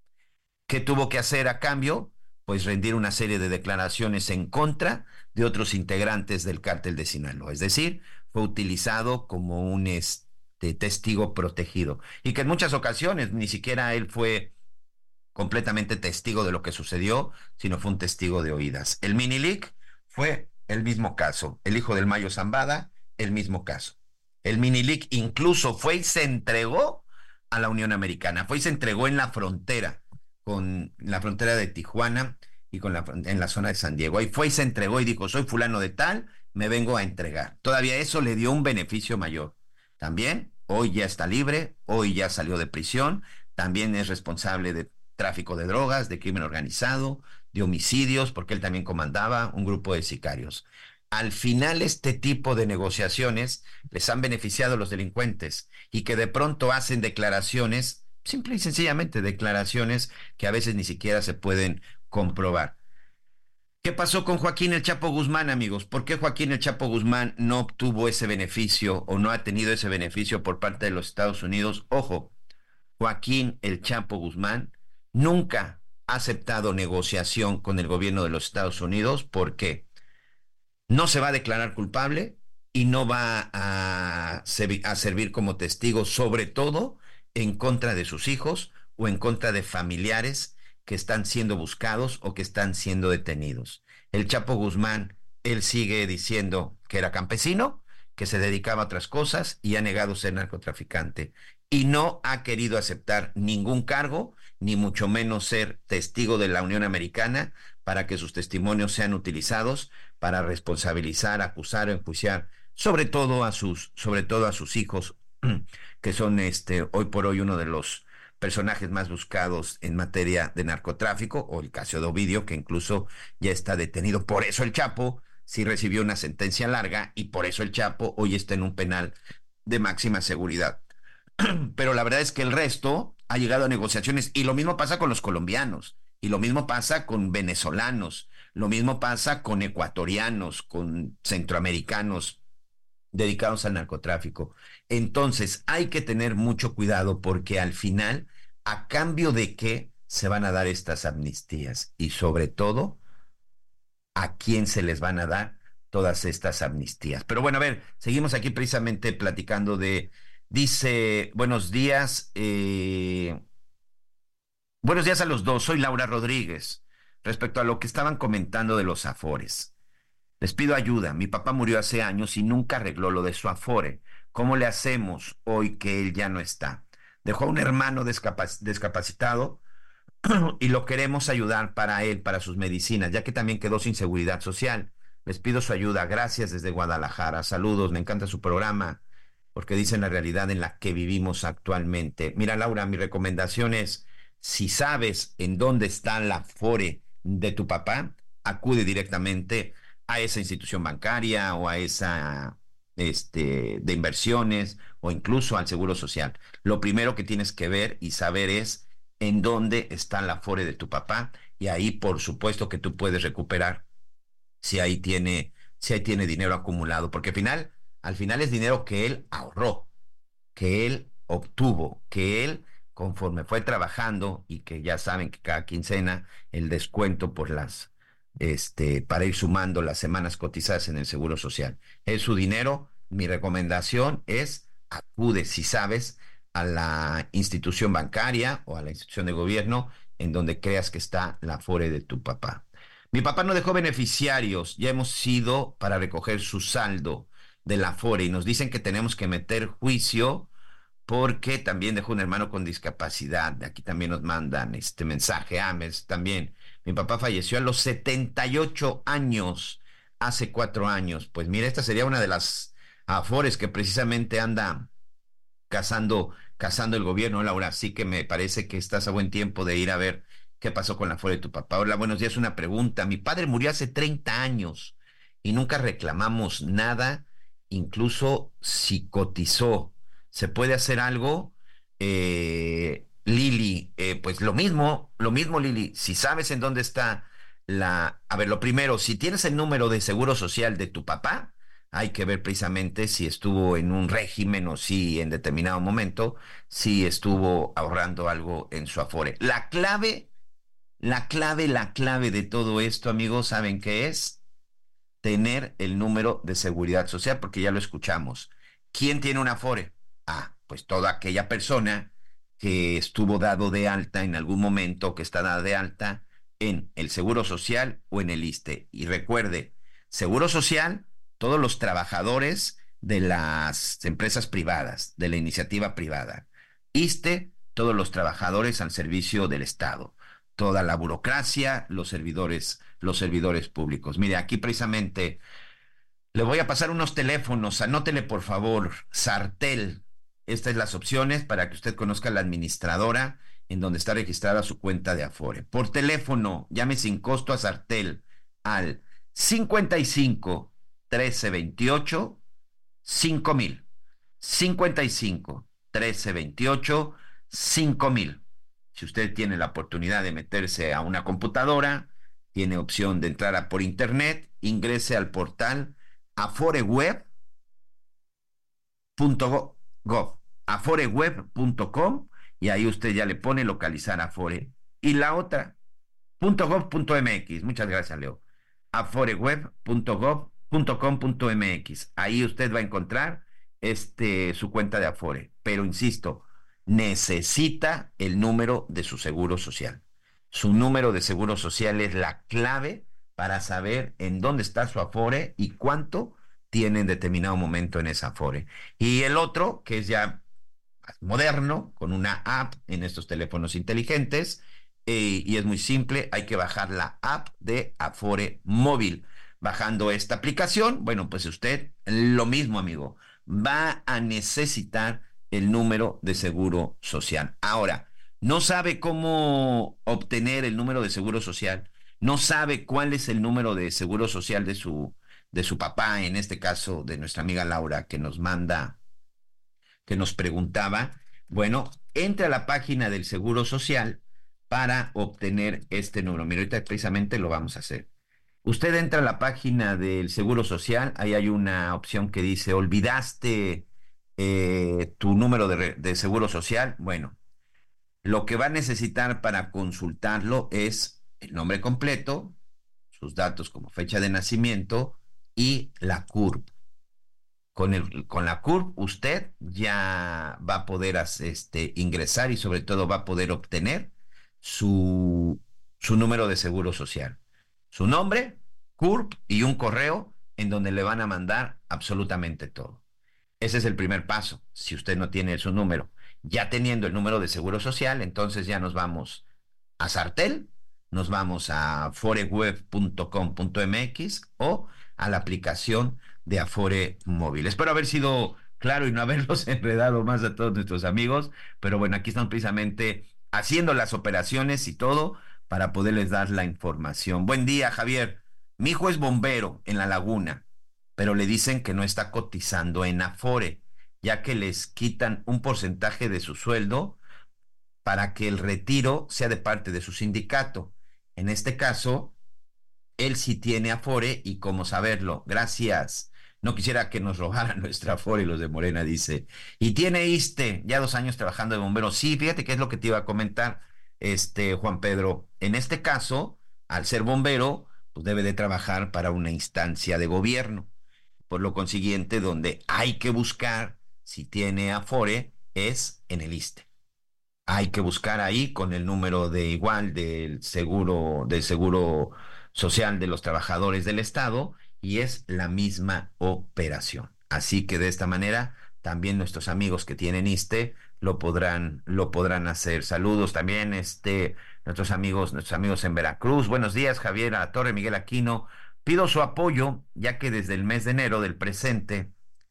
¿Qué tuvo que hacer a cambio? Pues rendir una serie de declaraciones en contra de otros integrantes del cártel de Sinaloa. Es decir, fue utilizado como un este, testigo protegido. Y que en muchas ocasiones ni siquiera él fue completamente testigo de lo que sucedió, sino fue un testigo de oídas. El Minilic fue el mismo caso. El hijo del Mayo Zambada, el mismo caso. El Minilic incluso fue y se entregó a la Unión Americana, fue y se entregó en la frontera, con la frontera de Tijuana y con la, en la zona de San Diego. Ahí fue y se entregó y dijo, soy fulano de tal, me vengo a entregar. Todavía eso le dio un beneficio mayor. También, hoy ya está libre, hoy ya salió de prisión, también es responsable de tráfico de drogas, de crimen organizado, de homicidios, porque él también comandaba un grupo de sicarios. Al final este tipo de negociaciones les han beneficiado a los delincuentes y que de pronto hacen declaraciones, simple y sencillamente declaraciones que a veces ni siquiera se pueden comprobar. ¿Qué pasó con Joaquín El Chapo Guzmán, amigos? ¿Por qué Joaquín El Chapo Guzmán no obtuvo ese beneficio o no ha tenido ese beneficio por parte de los Estados Unidos? Ojo, Joaquín El Chapo Guzmán nunca ha aceptado negociación con el gobierno de los Estados Unidos. ¿Por qué? No se va a declarar culpable y no va a, a servir como testigo, sobre todo en contra de sus hijos o en contra de familiares que están siendo buscados o que están siendo detenidos. El Chapo Guzmán, él sigue diciendo que era campesino, que se dedicaba a otras cosas y ha negado ser narcotraficante. Y no ha querido aceptar ningún cargo, ni mucho menos ser testigo de la Unión Americana para que sus testimonios sean utilizados para responsabilizar, acusar o enjuiciar, sobre todo a sus, sobre todo a sus hijos, que son este, hoy por hoy uno de los personajes más buscados en materia de narcotráfico, o el caso de Ovidio, que incluso ya está detenido. Por eso el Chapo sí recibió una sentencia larga y por eso el Chapo hoy está en un penal de máxima seguridad. Pero la verdad es que el resto ha llegado a negociaciones y lo mismo pasa con los colombianos, y lo mismo pasa con venezolanos, lo mismo pasa con ecuatorianos, con centroamericanos dedicados al narcotráfico. Entonces hay que tener mucho cuidado porque al final, ¿a cambio de qué se van a dar estas amnistías? Y sobre todo, ¿a quién se les van a dar todas estas amnistías? Pero bueno, a ver, seguimos aquí precisamente platicando de... Dice, buenos días, eh, buenos días a los dos, soy Laura Rodríguez. Respecto a lo que estaban comentando de los afores, les pido ayuda. Mi papá murió hace años y nunca arregló lo de su afore. ¿Cómo le hacemos hoy que él ya no está? Dejó a un hermano descapac- discapacitado y lo queremos ayudar para él, para sus medicinas, ya que también quedó sin seguridad social. Les pido su ayuda. Gracias desde Guadalajara. Saludos, me encanta su programa, porque dicen la realidad en la que vivimos actualmente. Mira, Laura, mi recomendación es, si sabes en dónde está la afore de tu papá, acude directamente a esa institución bancaria o a esa este, de inversiones o incluso al Seguro Social. Lo primero que tienes que ver y saber es en dónde está la afore de tu papá, y ahí por supuesto que tú puedes recuperar si ahí tiene, si ahí tiene dinero acumulado, porque al final, al final es dinero que él ahorró, que él obtuvo, que él conforme fue trabajando, y que ya saben que cada quincena el descuento por las, este, para ir sumando las semanas cotizadas en el Seguro Social. Es su dinero. Mi recomendación es acude, si sabes, a la institución bancaria o a la institución de gobierno en donde creas que está la Afore de tu papá. Mi papá no dejó beneficiarios, ya hemos ido para recoger su saldo de la Afore y nos dicen que tenemos que meter juicio porque también dejó un hermano con discapacidad. Aquí también nos mandan este mensaje, Ames, también. Mi papá falleció a los setenta y ocho años, hace cuatro años. Pues mira, esta sería una de las Afores que precisamente anda cazando, cazando el gobierno, Laura. Así que me parece que estás a buen tiempo de ir a ver qué pasó con la Afore de tu papá. Hola, buenos días, una pregunta. Mi padre murió hace treinta años y nunca reclamamos nada, incluso si cotizó. ¿Se puede hacer algo? Eh, Lili, eh, pues lo mismo, lo mismo, Lili. Si sabes en dónde está la... A ver, lo primero, si tienes el número de seguro social de tu papá, hay que ver precisamente si estuvo en un régimen o si en determinado momento, si estuvo ahorrando algo en su Afore. La clave, la clave, la clave de todo esto, amigos, ¿saben qué es? Tener el número de seguridad social, porque ya lo escuchamos. ¿Quién tiene un Afore? Ah, pues toda aquella persona que estuvo dado de alta en algún momento, que está dada de alta en el Seguro Social o en el ISSSTE. Y recuerde, Seguro Social, todos los trabajadores de las empresas privadas, de la iniciativa privada. ISSSTE, todos los trabajadores al servicio del Estado. Toda la burocracia, los servidores, los servidores públicos. Mire, aquí precisamente le voy a pasar unos teléfonos, anótele por favor, Sartel. Estas son las opciones para que usted conozca a la administradora en donde está registrada su cuenta de Afore. Por teléfono, llame sin costo a Sartel al cincuenta y cinco, trece veintiocho, cinco mil. cincuenta y cinco, trece veintiocho, cinco mil. Si usted tiene la oportunidad de meterse a una computadora, tiene opción de entrar a por internet, ingrese al portal aforeweb punto gov, aforeweb punto com, y ahí usted ya le pone localizar Afore. Y la otra, .gov.mx. Muchas gracias, Leo. aforeweb punto gov punto com punto mx. Ahí usted va a encontrar este, su cuenta de Afore. Pero insisto, necesita el número de su seguro social. Su número de seguro social es la clave para saber en dónde está su Afore y cuánto tiene en determinado momento en esa Afore. Y el otro, que es ya moderno, con una app en estos teléfonos inteligentes, eh, y es muy simple, hay que bajar la app de Afore Móvil. Bajando esta aplicación, bueno, pues usted, lo mismo, amigo, va a necesitar el número de seguro social. Ahora, no sabe cómo obtener el número de seguro social, no sabe cuál es el número de seguro social de su, de su papá, en este caso de nuestra amiga Laura, que nos manda, que nos preguntaba. Bueno, entre a la página del Seguro Social para obtener este número. Mira, ahorita precisamente lo vamos a hacer. Usted entra a la página del Seguro Social, ahí hay una opción que dice, ¿olvidaste eh, tu número de, de Seguro Social? Bueno, lo que va a necesitar para consultarlo es el nombre completo, sus datos como fecha de nacimiento y la C U R P. Con, el, con la C U R P usted ya va a poder este, ingresar y sobre todo va a poder obtener su, su número de seguro social. Su nombre, C U R P y un correo en donde le van a mandar absolutamente todo. Ese es el primer paso, si usted no tiene su número. Ya teniendo el número de seguro social, entonces ya nos vamos a Sartel, nos vamos a aforeweb punto com punto mx o a la aplicación de Afore Móvil. Espero haber sido claro y no haberlos enredado más a todos nuestros amigos, pero bueno, aquí están precisamente haciendo las operaciones y todo para poderles dar la información. Buen día, Javier. Mi hijo es bombero en La Laguna, pero le dicen que no está cotizando en Afore, ya que les quitan un porcentaje de su sueldo para que el retiro sea de parte de su sindicato. En este caso, él sí tiene Afore y cómo saberlo. Gracias. No quisiera que nos robaran nuestra Afore, los de Morena, dice. Y tiene ISSSTE, ya dos años trabajando de bombero. Sí, fíjate que es lo que te iba a comentar, este, Juan Pedro. En este caso, al ser bombero, pues debe de trabajar para una instancia de gobierno. Por lo consiguiente, donde hay que buscar si tiene Afore es en el ISSSTE. Hay que buscar ahí con el número de igual del seguro, del seguro social de los trabajadores del Estado, y es la misma operación. Así que de esta manera también nuestros amigos que tienen ISSSTE lo podrán, lo podrán hacer. Saludos también, este, nuestros amigos, nuestros amigos en Veracruz. Buenos días, Javier Alatorre, Miguel Aquino. Pido su apoyo, ya que desde el mes de enero del presente,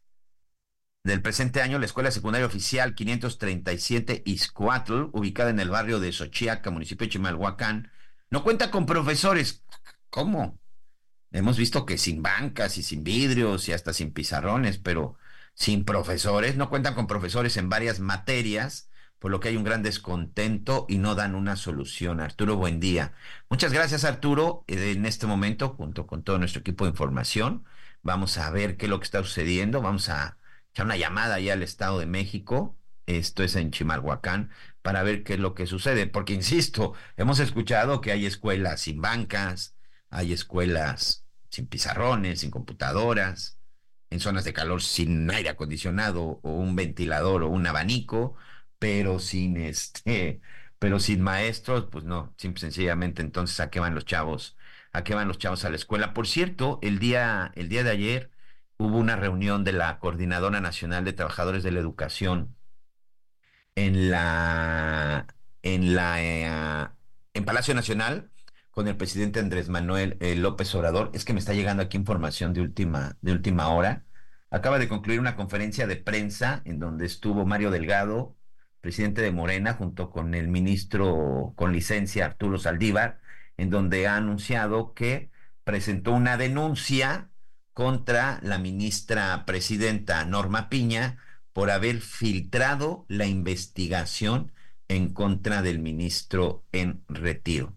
del presente año, la Escuela Secundaria Oficial quinientos treinta y siete Ixcuatl, ubicada en el barrio de Xochiaca, municipio de Chimalhuacán, no cuenta con profesores. ¿Cómo? Hemos visto que sin bancas y sin vidrios y hasta sin pizarrones, pero sin profesores, no cuentan con profesores en varias materias, por lo que hay un gran descontento y no dan una solución. Arturo, buen día. Muchas gracias, Arturo. En este momento, junto con todo nuestro equipo de información, vamos a ver qué es lo que está sucediendo. Vamos a echar una llamada ya al Estado de México, esto es en Chimalhuacán, para ver qué es lo que sucede, porque insisto, hemos escuchado que hay escuelas sin bancas, hay escuelas sin pizarrones, sin computadoras, en zonas de calor sin aire acondicionado o un ventilador o un abanico, pero sin este, pero sin maestros, pues no, simple sencillamente. Entonces, ¿a qué van los chavos? ¿A qué van los chavos a la escuela? Por cierto, el día, el día de ayer hubo una reunión de la Coordinadora Nacional de Trabajadores de la Educación en la, en la, eh, en Palacio Nacional, con el presidente Andrés Manuel eh, López Obrador. Es que me está llegando aquí información de última, de última hora. Acaba de concluir una conferencia de prensa en donde estuvo Mario Delgado, presidente de Morena, junto con el ministro con licencia Arturo Saldívar, en donde ha anunciado que presentó una denuncia contra la ministra presidenta Norma Piña por haber filtrado la investigación en contra del ministro en retiro.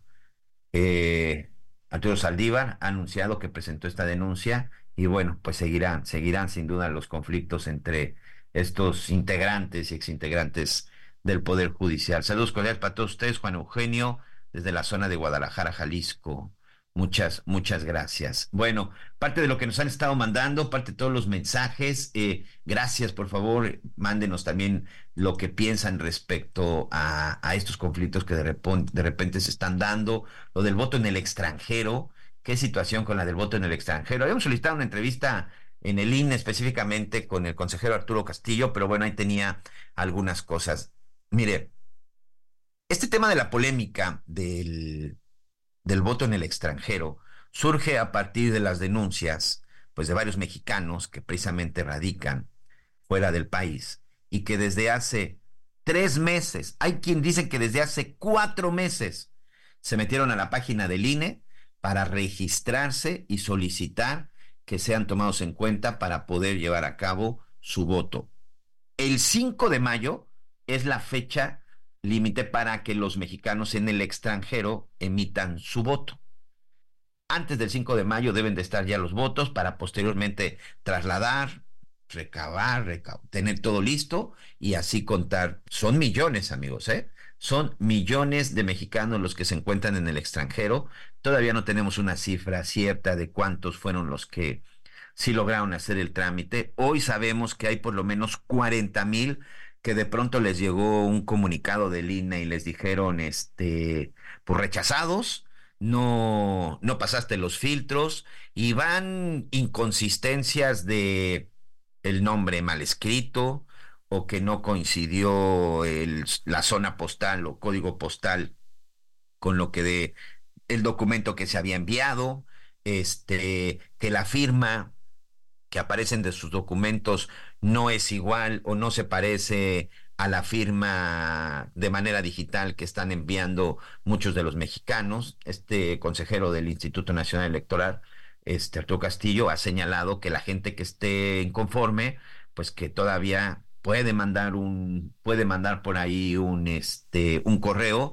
Eh, Arturo Saldívar ha anunciado que presentó esta denuncia y bueno, pues seguirán, seguirán sin duda los conflictos entre estos integrantes y exintegrantes del Poder Judicial. Saludos cordiales para todos ustedes, Juan Eugenio, desde la zona de Guadalajara, Jalisco. Muchas, muchas gracias. Bueno, parte de lo que nos han estado mandando, parte de todos los mensajes, eh, gracias, por favor, mándenos también lo que piensan respecto a, a estos conflictos que de repente, de repente se están dando, lo del voto en el extranjero, qué situación con la del voto en el extranjero. Habíamos solicitado una entrevista en el I N E específicamente con el consejero Arturo Castillo, pero bueno, ahí tenía algunas cosas. Mire, este tema de la polémica del... del voto en el extranjero surge a partir de las denuncias pues de varios mexicanos que precisamente radican fuera del país y que desde hace tres meses, hay quien dice que desde hace cuatro meses se metieron a la página del I N E para registrarse y solicitar que sean tomados en cuenta para poder llevar a cabo su voto. El cinco de mayo es la fecha límite para que los mexicanos en el extranjero emitan su voto. Antes del cinco de mayo deben de estar ya los votos para posteriormente trasladar, recabar, recabar, tener todo listo y así contar. Son millones, amigos, ¿eh? Son millones de mexicanos los que se encuentran en el extranjero. Todavía no tenemos una cifra cierta de cuántos fueron los que sí lograron hacer el trámite. Hoy sabemos que hay por lo menos cuarenta mil que de pronto les llegó un comunicado del I N E y les dijeron, este, pues rechazados, no, no pasaste los filtros, y van inconsistencias de el nombre mal escrito, o que no coincidió el, la zona postal o código postal con lo que de el documento que se había enviado, este, que la firma que aparecen de sus documentos no es igual o no se parece a la firma de manera digital que están enviando muchos de los mexicanos. Este consejero del Instituto Nacional Electoral, este Arturo Castillo, ha señalado que la gente que esté inconforme, pues que todavía puede mandar un, puede mandar por ahí un, este, un correo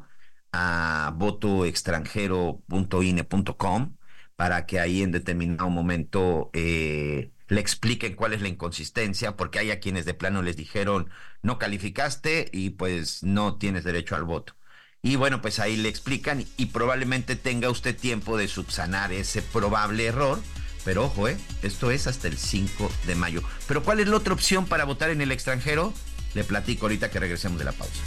a voto extranjero punto i n e punto com para que ahí en determinado momento eh, le expliquen cuál es la inconsistencia, porque hay a quienes de plano les dijeron no calificaste y pues no tienes derecho al voto. Y bueno, pues ahí le explican y probablemente tenga usted tiempo de subsanar ese probable error. Pero ojo, ¿eh? Esto es hasta el cinco de mayo. ¿Pero cuál es la otra opción para votar en el extranjero? Le platico ahorita que regresemos de la pausa.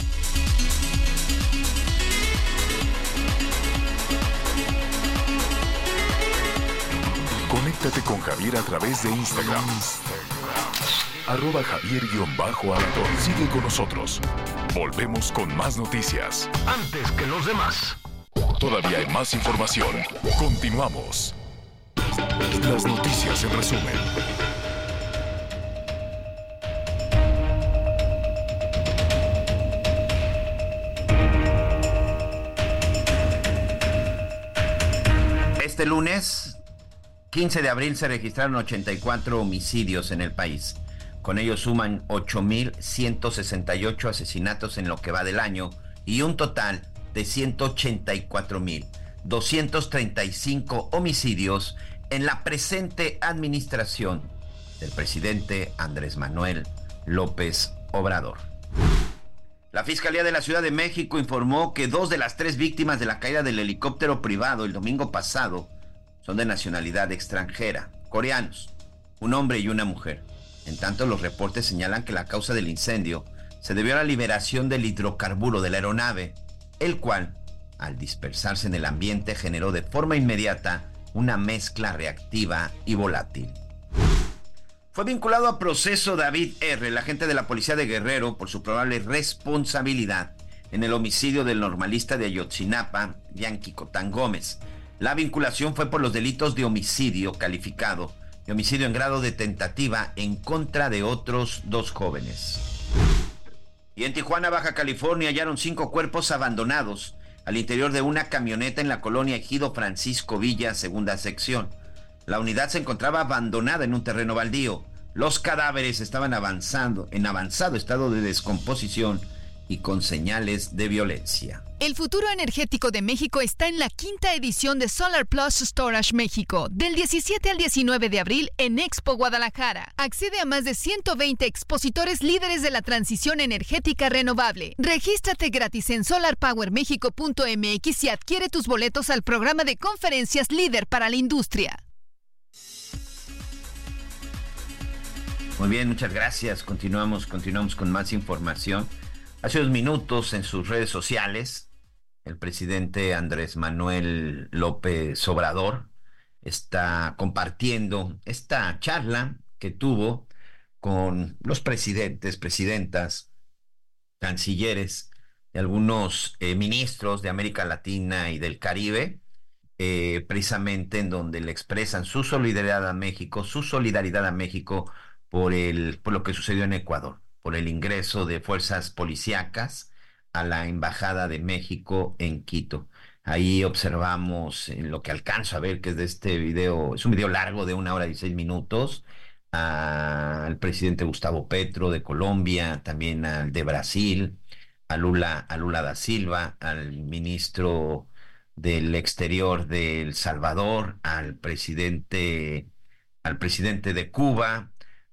Conéctate con Javier a través de Instagram. Arroba Javier-Alador. Sigue con nosotros. Volvemos con más noticias. Antes que los demás. Todavía hay más información. Continuamos. Las noticias en resumen. Este lunes, quince de abril, se registraron ochenta y cuatro homicidios en el país. Con ellos suman ocho mil ciento sesenta y ocho asesinatos en lo que va del año y un total de ciento ochenta y cuatro mil doscientos treinta y cinco homicidios en la presente administración del presidente Andrés Manuel López Obrador. La Fiscalía de la Ciudad de México informó que dos de las tres víctimas de la caída del helicóptero privado el domingo pasado son de nacionalidad extranjera, coreanos, un hombre y una mujer. En tanto, los reportes señalan que la causa del incendio se debió a la liberación del hidrocarburo de la aeronave, el cual, al dispersarse en el ambiente, generó de forma inmediata una mezcla reactiva y volátil. Fue vinculado a proceso David R., el agente de la policía de Guerrero, por su probable responsabilidad en el homicidio del normalista de Ayotzinapa, Bianchi Cotán Gómez. La vinculación fue por los delitos de homicidio calificado y homicidio en grado de tentativa en contra de otros dos jóvenes. Y en Tijuana, Baja California, hallaron cinco cuerpos abandonados al interior de una camioneta en la colonia Ejido Francisco Villa, segunda sección. La unidad se encontraba abandonada en un terreno baldío. Los cadáveres estaban avanzando, en avanzado estado de descomposición y con señales de violencia. El futuro energético de México está en la quinta edición de Solar Plus Storage México, del diecisiete al diecinueve de abril en Expo Guadalajara. Accede a más de ciento veinte expositores líderes de la transición energética renovable. Regístrate gratis en solar power mexico punto m x y adquiere tus boletos al programa de conferencias líder para la industria. Muy bien, muchas gracias. Continuamos, continuamos con más información. Hace unos minutos en sus redes sociales, el presidente Andrés Manuel López Obrador está compartiendo esta charla que tuvo con los presidentes, presidentas, cancilleres de algunos eh, ministros de América Latina y del Caribe, eh, precisamente en donde le expresan su solidaridad a México, su solidaridad a México por el, por lo que sucedió en Ecuador, por el ingreso de fuerzas policíacas a la Embajada de México en Quito. Ahí observamos, en lo que alcanzo a ver, que es de este video, es un video largo de una hora y seis minutos, a, al presidente Gustavo Petro de Colombia, también al de Brasil, a Lula, a Lula da Silva, al ministro del Exterior de El Salvador, al presidente, al presidente de Cuba,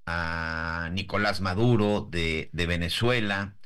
a Nicolás Maduro de, de Venezuela,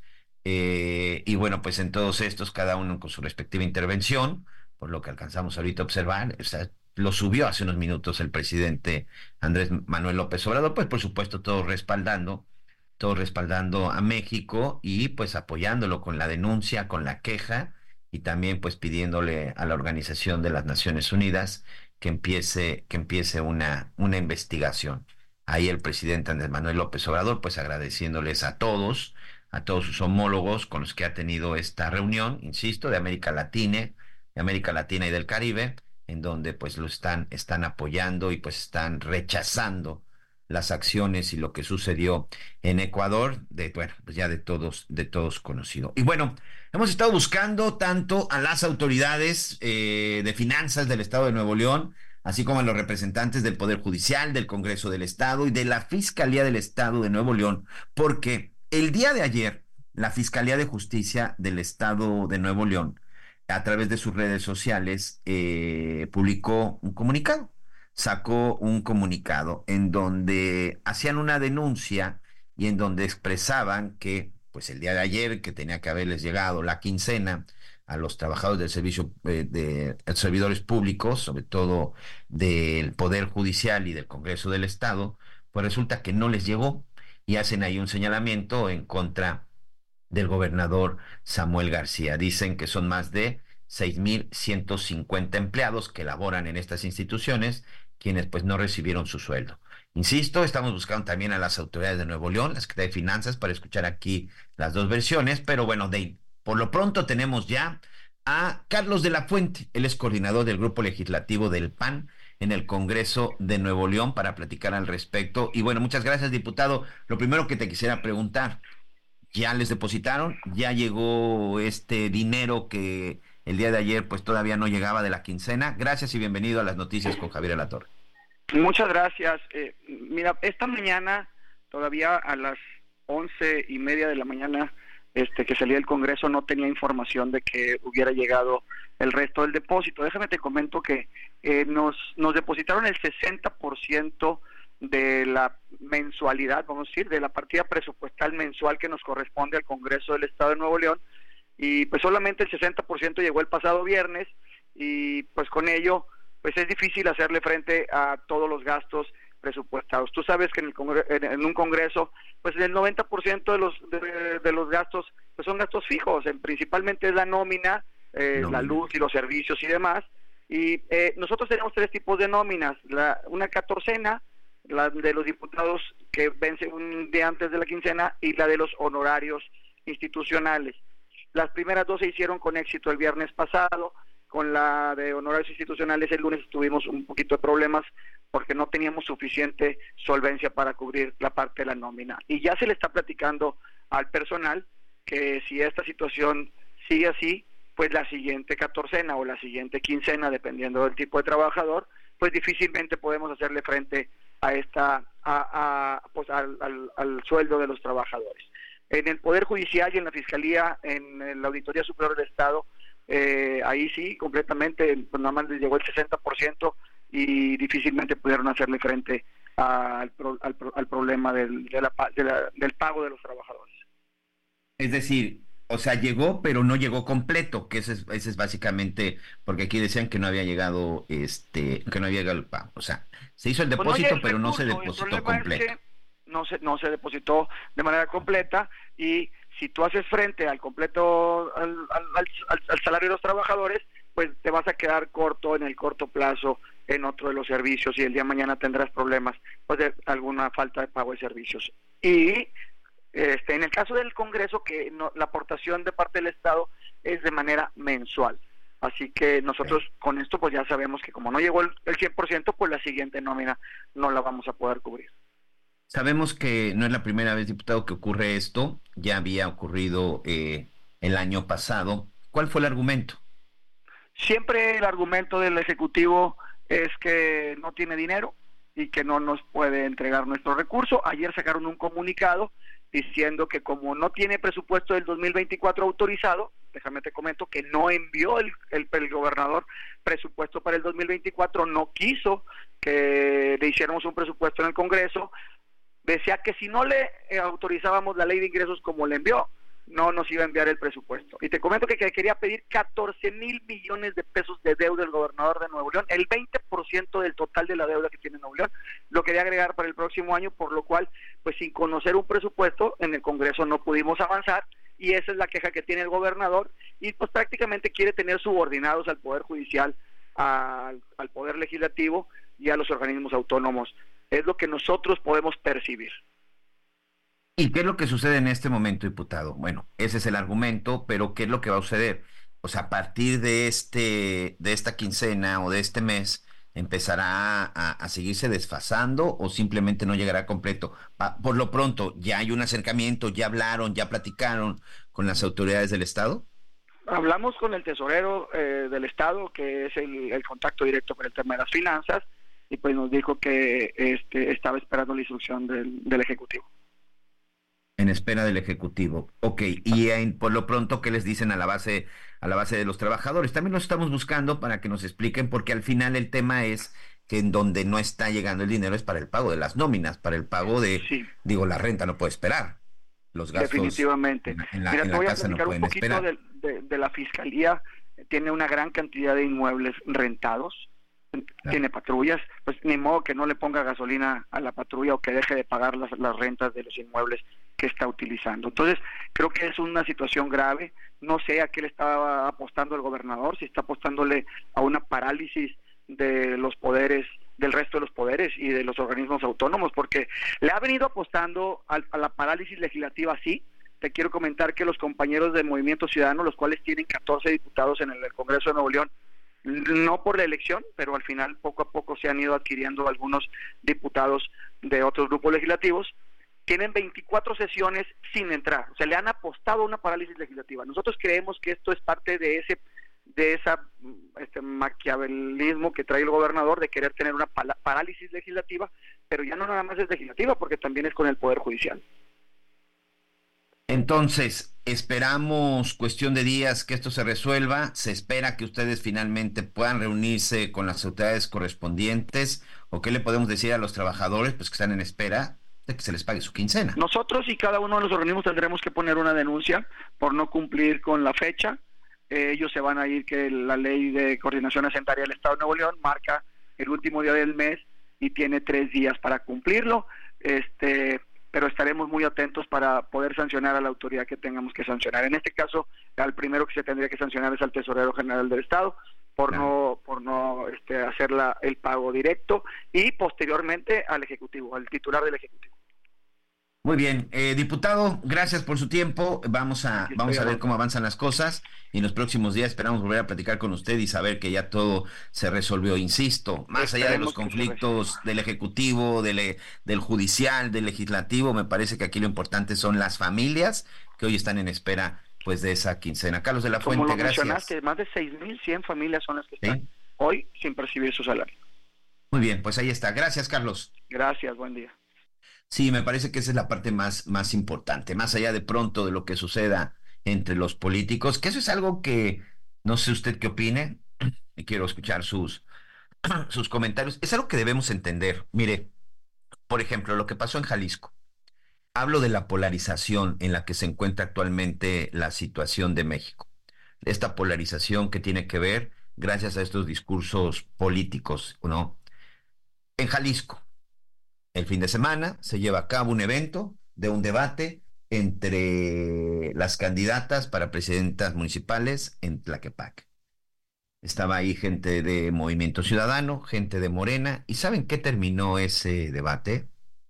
eh, y bueno, pues en todos estos, cada uno con su respectiva intervención, por lo que alcanzamos ahorita a observar, o sea, lo subió hace unos minutos el presidente Andrés Manuel López Obrador, pues por supuesto todos respaldando, todos respaldando a México y pues apoyándolo con la denuncia, con la queja, y también pues pidiéndole a la Organización de las Naciones Unidas que empiece, que empiece una, una investigación. Ahí el presidente Andrés Manuel López Obrador, pues agradeciéndoles a todos, a todos sus homólogos con los que ha tenido esta reunión, insisto, de América Latina, de América Latina y del Caribe, en donde pues lo están, están apoyando y pues están rechazando las acciones y lo que sucedió en Ecuador, de, bueno, pues ya de todos, de todos conocido. Y bueno, hemos estado buscando tanto a las autoridades eh, de finanzas del Estado de Nuevo León, así como a los representantes del Poder Judicial, del Congreso del Estado y de la Fiscalía del Estado de Nuevo León, porque el día de ayer, la Fiscalía de Justicia del Estado de Nuevo León, a través de sus redes sociales, eh, publicó un comunicado sacó un comunicado en donde hacían una denuncia y en donde expresaban que, pues el día de ayer, que tenía que haberles llegado la quincena a los trabajadores del servicio, eh, de, de servidores públicos, sobre todo del Poder Judicial y del Congreso del Estado, pues resulta que no les llegó y hacen ahí un señalamiento en contra del gobernador Samuel García. Dicen que son más de seis mil ciento cincuenta empleados que laboran en estas instituciones, quienes pues no recibieron su sueldo. Insisto, estamos buscando también a las autoridades de Nuevo León, la Secretaría de Finanzas, para escuchar aquí las dos versiones, pero bueno, de, por lo pronto tenemos ya a Carlos de la Fuente, él es coordinador del Grupo Legislativo del P A N en el Congreso de Nuevo León, para platicar al respecto. Y bueno, muchas gracias, diputado. Lo primero que te quisiera preguntar, ¿ya les depositaron? ¿Ya llegó este dinero que el día de ayer pues todavía no llegaba de la quincena? Gracias y bienvenido a las noticias con Javier Alatorre. Muchas gracias. Eh, mira, esta mañana, todavía a las once y media de la mañana, este, que salía del Congreso, no tenía información de que hubiera llegado el resto del depósito. Déjame te comento que eh, nos, nos depositaron el sesenta por ciento de la mensualidad, vamos a decir, de la partida presupuestal mensual que nos corresponde al Congreso del Estado de Nuevo León, y pues solamente el sesenta por ciento llegó el pasado viernes, y pues con ello pues es difícil hacerle frente a todos los gastos presupuestados. Tú sabes que en, el congre- en, en un congreso, pues el noventa por ciento de los de, de los gastos pues son gastos fijos, en, principalmente es la nómina, eh, nómina, la luz y los servicios y demás, y eh, nosotros tenemos tres tipos de nóminas, la, una catorcena, la de los diputados que vence un día antes de la quincena, y la de los honorarios institucionales. Las primeras dos se hicieron con éxito el viernes pasado. Con la de honorarios institucionales el lunes tuvimos un poquito de problemas porque no teníamos suficiente solvencia para cubrir la parte de la nómina. Y ya se le está platicando al personal que si esta situación sigue así, pues la siguiente catorcena o la siguiente quincena, dependiendo del tipo de trabajador, pues difícilmente podemos hacerle frente a esta a, a pues al, al, al sueldo de los trabajadores. En el Poder Judicial y en la Fiscalía, en la Auditoría Superior del Estado, eh, ahí sí, completamente, pues nada más les llegó el sesenta por ciento y difícilmente pudieron hacerle frente al, al, al problema del, de la, de la, del pago de los trabajadores. Es decir, o sea, llegó, pero no llegó completo, que ese es, ese es básicamente, porque aquí decían que no había llegado, este, que no había llegado el pago. O sea, se hizo el depósito, pues no pero no se depositó completo. Es que no se, no se depositó de manera completa, y si tú haces frente al completo, al, al, al, al salario de los trabajadores, pues te vas a quedar corto en el corto plazo en otro de los servicios, y el día de mañana tendrás problemas pues de alguna falta de pago de servicios. Y este en el caso del Congreso, que no, la aportación de parte del Estado es de manera mensual. Así que nosotros sí, con esto pues ya sabemos que como no llegó el, el cien por ciento, pues la siguiente nómina no la vamos a poder cubrir. Sabemos que no es la primera vez, diputado, que ocurre esto. Ya había ocurrido eh, el año pasado. ¿Cuál fue el argumento? Siempre el argumento del Ejecutivo es que no tiene dinero y que no nos puede entregar nuestro recurso. Ayer sacaron un comunicado diciendo que como no tiene presupuesto del dos mil veinticuatro autorizado, déjame te comento que no envió el, el, el gobernador presupuesto para el dos mil veinticuatro, no quiso que le hiciéramos un presupuesto en el Congreso. Decía que si no le eh, autorizábamos la ley de ingresos como le envió, no nos iba a enviar el presupuesto. Y te comento que, que quería pedir catorce mil millones de pesos de deuda el gobernador de Nuevo León, el veinte por ciento del total de la deuda que tiene Nuevo León, lo quería agregar para el próximo año, por lo cual, pues sin conocer un presupuesto, en el Congreso no pudimos avanzar, y esa es la queja que tiene el gobernador, y pues prácticamente quiere tener subordinados al Poder Judicial, al, al Poder Legislativo y a los organismos autónomos. Es lo que nosotros podemos percibir. ¿Y qué es lo que sucede en este momento, diputado? Bueno, ese es el argumento, pero ¿qué es lo que va a suceder? O sea, a partir de este de esta quincena o de este mes, ¿empezará a, a seguirse desfasando o simplemente no llegará completo? Pa, por lo pronto, ¿ya hay un acercamiento? ¿Ya hablaron? ¿Ya platicaron con las autoridades del Estado? Hablamos con el tesorero eh, del Estado, que es el, el contacto directo para el tema de las finanzas, y pues nos dijo que este estaba esperando la instrucción del, del Ejecutivo. En espera del Ejecutivo. Ok, y en, por lo pronto, ¿qué les dicen a la base a la base de los trabajadores? También los estamos buscando para que nos expliquen, porque al final el tema es que en donde no está llegando el dinero es para el pago de las nóminas, para el pago de, sí. digo, la renta no puede esperar. Los gastos definitivamente. en la, Mira, en te la voy a casa no platicar pueden un poquito esperar. de, de, de la Fiscalía. Tiene una gran cantidad de inmuebles rentados, claro. Tiene patrullas, pues ni modo que no le ponga gasolina a la patrulla o que deje de pagar las, las rentas de los inmuebles que está utilizando. Entonces, creo que es una situación grave. No sé a qué le estaba apostando el gobernador, si está apostándole a una parálisis de los poderes, del resto de los poderes y de los organismos autónomos, porque le ha venido apostando a, a la parálisis legislativa, sí. Te quiero comentar que los compañeros del Movimiento Ciudadano, los cuales tienen catorce diputados en el, el Congreso de Nuevo León, no por la elección, pero al final poco a poco se han ido adquiriendo algunos diputados de otros grupos legislativos, tienen veinticuatro sesiones sin entrar, o sea, le han apostado a una parálisis legislativa. Nosotros creemos que esto es parte de ese de esa este maquiavelismo que trae el gobernador de querer tener una parálisis legislativa, pero ya no nada más es legislativa, porque también es con el Poder Judicial. Entonces, esperamos cuestión de días que esto se resuelva. Se espera que ustedes finalmente puedan reunirse con las autoridades correspondientes. ¿O qué le podemos decir a los trabajadores? Pues que están en espera de que se les pague su quincena. Nosotros y cada uno de los organismos tendremos que poner una denuncia por no cumplir con la fecha. Eh, ellos se van a ir que la ley de coordinación hacendaria del Estado de Nuevo León marca el último día del mes y tiene tres días para cumplirlo. Este... pero estaremos muy atentos para poder sancionar a la autoridad que tengamos que sancionar. En este caso, al primero que se tendría que sancionar es al Tesorero General del Estado por claro. no por no este, hacer la, el pago directo, y posteriormente al Ejecutivo, al titular del Ejecutivo. Muy bien, eh, diputado, gracias por su tiempo. Vamos a vamos a ver cómo avanzan las cosas y en los próximos días esperamos volver a platicar con usted y saber que ya todo se resolvió. Insisto, más allá de los conflictos del Ejecutivo, del, del Judicial, del Legislativo, me parece que aquí lo importante son las familias que hoy están en espera pues de esa quincena. Carlos de la Fuente, Como lo gracias. mencionaste, más de seis mil cien familias son las que están ¿Sí? hoy sin percibir su salario. Muy bien, pues ahí está. Gracias, Carlos. Gracias, buen día. Sí, me parece que esa es la parte más, más importante, más allá de pronto de lo que suceda entre los políticos, que eso es algo que no sé usted qué opine, y quiero escuchar sus, sus comentarios. Es algo que debemos entender. Mire, por ejemplo, lo que pasó en Jalisco. Hablo de la polarización en la que se encuentra actualmente la situación de México. Esta polarización que tiene que ver gracias a estos discursos políticos, ¿no? En Jalisco, el fin de semana se lleva a cabo un evento de un debate entre las candidatas para presidentas municipales en Tlaquepaque. Estaba ahí gente de Movimiento Ciudadano, gente de Morena, ¿y saben qué terminó ese debate?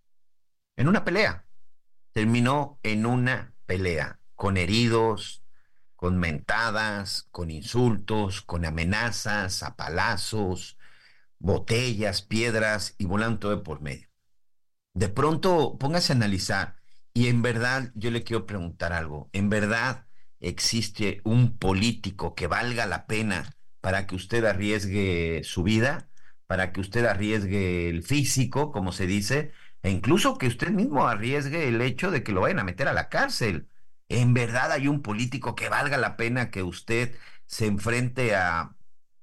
En una pelea. Terminó en una pelea, con heridos, con mentadas, con insultos, con amenazas, a palazos, botellas, piedras y volando de por medio. De pronto, póngase a analizar, y en verdad yo le quiero preguntar algo, ¿en verdad existe un político que valga la pena para que usted arriesgue su vida, para que usted arriesgue el físico, como se dice, e incluso que usted mismo arriesgue el hecho de que lo vayan a meter a la cárcel? ¿En verdad hay un político que valga la pena que usted se enfrente a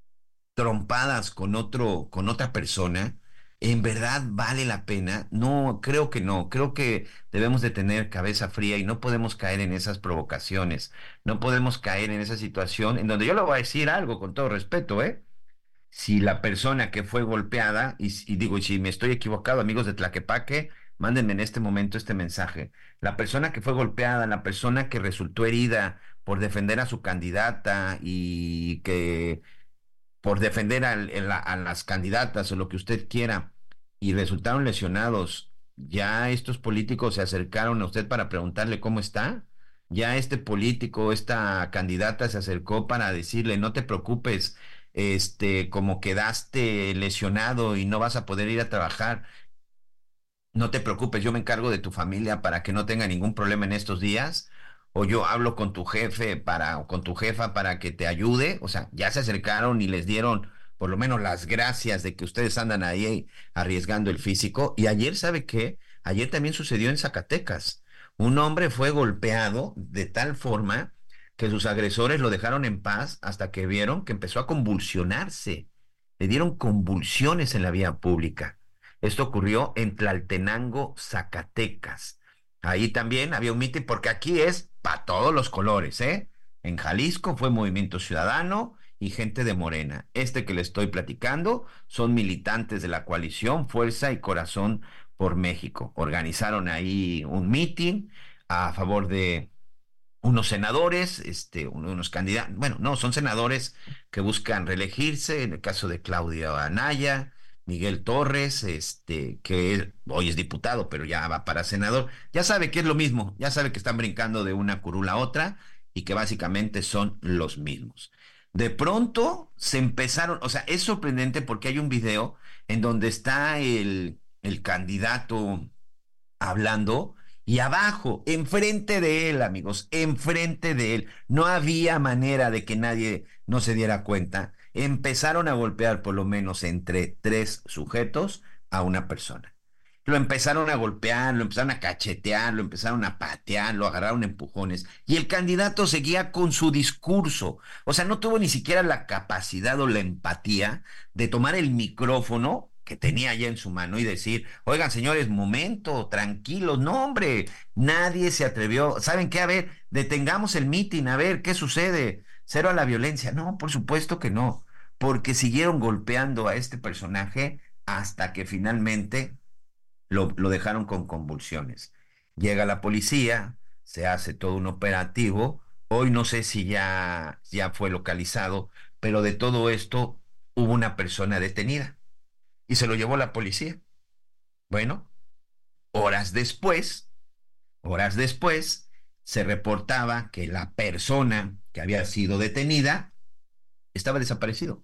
trompadas con otro, con otra persona? ¿En verdad vale la pena? No, creo que no. Creo que debemos de tener cabeza fría y no podemos caer en esas provocaciones. No podemos caer en esa situación en donde yo le voy a decir algo con todo respeto, ¿eh? Si la persona que fue golpeada, y, y digo, y si me estoy equivocado, amigos de Tlaquepaque, mándenme en este momento este mensaje. La persona que fue golpeada, la persona que resultó herida por defender a su candidata y que por defender a, a, a las candidatas o lo que usted quiera, y resultaron lesionados, ¿ya estos políticos se acercaron a usted para preguntarle cómo está? ¿Ya este político, esta candidata se acercó para decirle, no te preocupes, este, como quedaste lesionado y no vas a poder ir a trabajar, no te preocupes, yo me encargo de tu familia para que no tenga ningún problema en estos días? O yo hablo con tu jefe para, o con tu jefa para que te ayude? O sea, ya se acercaron y les dieron por lo menos las gracias de que ustedes andan ahí arriesgando el físico. Y ayer, ¿sabe qué? Ayer también sucedió en Zacatecas. Un hombre fue golpeado de tal forma que sus agresores lo dejaron en paz hasta que vieron que empezó a convulsionarse. le dieron convulsiones en la vía pública. Esto ocurrió en Tlaltenango, Zacatecas. Ahí también había un mitin, porque aquí es para todos los colores, ¿eh? En Jalisco fue Movimiento Ciudadano y gente de Morena. Este que le estoy platicando son militantes de la coalición Fuerza y Corazón por México. Organizaron ahí un mitin a favor de unos senadores, este, unos candidatos, bueno, no, son senadores que buscan reelegirse, en el caso de Claudia Anaya, Miguel Torres, este, que hoy es diputado, pero ya va para senador. Ya sabe que es lo mismo, ya sabe que están brincando de una curul a otra y que básicamente son los mismos. De pronto se empezaron, o sea, es sorprendente porque hay un video en donde está el, el candidato hablando y abajo, enfrente de él, amigos, enfrente de él, no había manera de que nadie no se diera cuenta. Empezaron a golpear por lo menos entre tres sujetos a una persona. Lo empezaron a golpear, lo empezaron a cachetear, lo empezaron a patear, lo agarraron empujones. Y el candidato seguía con su discurso. O sea, no tuvo ni siquiera la capacidad o la empatía de tomar el micrófono que tenía ya en su mano y decir, oigan, señores, momento, tranquilos. No, hombre, nadie se atrevió. ¿Saben qué? A ver, detengamos el mitin, a ver, ¿qué sucede? Cero a la violencia. No, por supuesto que no, porque siguieron golpeando a este personaje hasta que finalmente Lo, lo dejaron con convulsiones. Llega la policía, se hace todo un operativo. Hoy no sé si ya, ya fue localizado, pero de todo esto hubo una persona detenida y se lo llevó la policía. Bueno, horas después, horas después, se reportaba que la persona que había sido detenida estaba desaparecido.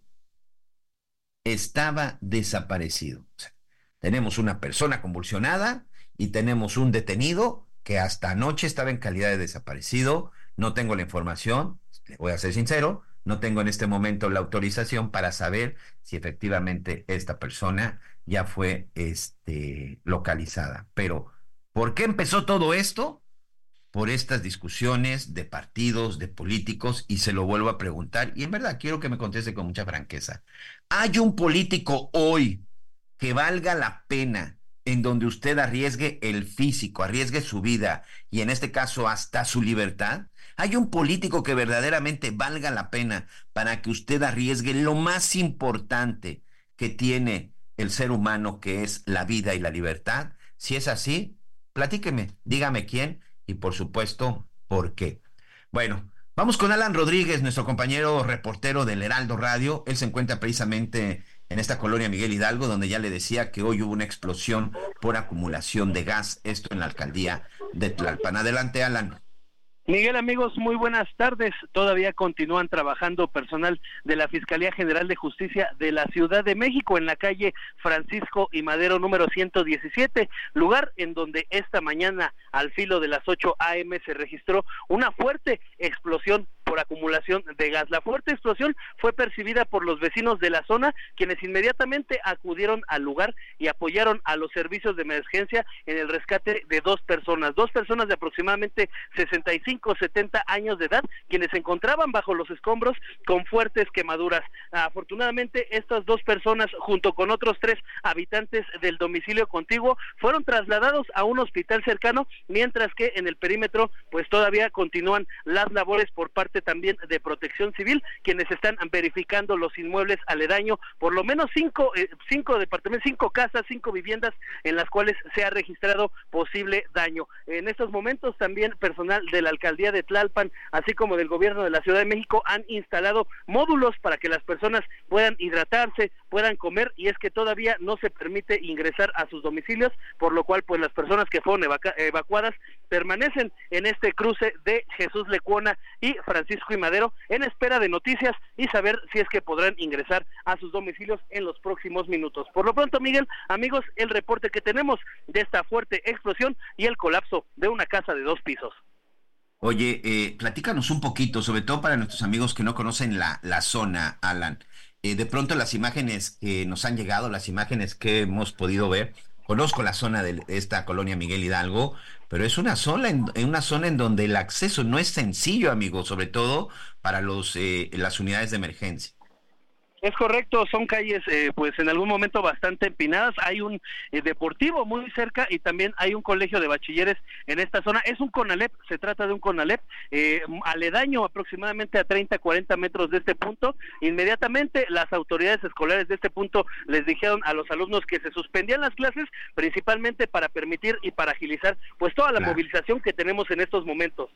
Estaba desaparecido. O sea, tenemos una persona convulsionada y tenemos un detenido que hasta anoche estaba en calidad de desaparecido. No tengo la información, le voy a ser sincero, no tengo en este momento la autorización para saber si efectivamente esta persona ya fue este, localizada. Pero, ¿por qué empezó todo esto? Por estas discusiones de partidos, de políticos, y se lo vuelvo a preguntar, y en verdad quiero que me conteste con mucha franqueza. ¿Hay un político hoy que valga la pena en donde usted arriesgue el físico, arriesgue su vida y en este caso hasta su libertad? ¿Hay un político que verdaderamente valga la pena para que usted arriesgue lo más importante que tiene el ser humano, que es la vida y la libertad? Si es así, platíqueme, dígame quién y por supuesto por qué. Bueno, vamos con Alan Rodríguez, nuestro compañero reportero del Heraldo Radio. Él se encuentra precisamente en esta colonia Miguel Hidalgo, donde ya le decía que hoy hubo una explosión por acumulación de gas, esto en la alcaldía de Tlalpan. Adelante, Alan. Miguel, amigos, muy buenas tardes. Todavía continúan trabajando personal de la Fiscalía General de Justicia de la Ciudad de México en la calle Francisco y Madero número ciento diecisiete, lugar en donde esta mañana al filo de las ocho a eme se registró una fuerte explosión por acumulación de gas. La fuerte explosión fue percibida por los vecinos de la zona, quienes inmediatamente acudieron al lugar y apoyaron a los servicios de emergencia en el rescate de dos personas, dos personas de aproximadamente sesenta y cinco, setenta años de edad, quienes se encontraban bajo los escombros con fuertes quemaduras. Afortunadamente, estas dos personas, junto con otros tres habitantes del domicilio contiguo, fueron trasladados a un hospital cercano, mientras que en el perímetro, pues todavía continúan las labores por parte también de Protección Civil, quienes están verificando los inmuebles aledaños, por lo menos cinco, eh, cinco departamentos, cinco casas, cinco viviendas en las cuales se ha registrado posible daño. En estos momentos también personal de la alcaldía de Tlalpan, así como del gobierno de la Ciudad de México, han instalado módulos para que las personas puedan hidratarse, puedan comer, y es que todavía no se permite ingresar a sus domicilios, por lo cual pues las personas que fueron evacu- evacuadas permanecen en este cruce de Jesús Lecuona y Francisco y Madero en espera de noticias y saber si es que podrán ingresar a sus domicilios en los próximos minutos. Por lo pronto, Miguel, amigos, el reporte que tenemos de esta fuerte explosión y el colapso de una casa de dos pisos. Oye, eh, platícanos un poquito, sobre todo para nuestros amigos que no conocen la, la zona, Alan. Eh, de pronto las imágenes que nos han llegado, las imágenes que hemos podido ver, conozco la zona de esta colonia Miguel Hidalgo, pero es una zona en, en una zona en donde el acceso no es sencillo, amigo, sobre todo para los eh, las unidades de emergencia. Es correcto, son calles eh, pues en algún momento bastante empinadas, hay un eh, deportivo muy cerca y también hay un colegio de bachilleres en esta zona, es un CONALEP, se trata de un CONALEP eh, aledaño aproximadamente a treinta, cuarenta metros de este punto. Inmediatamente las autoridades escolares de este punto les dijeron a los alumnos que se suspendían las clases, principalmente para permitir y para agilizar pues toda la claro. movilización que tenemos en estos momentos.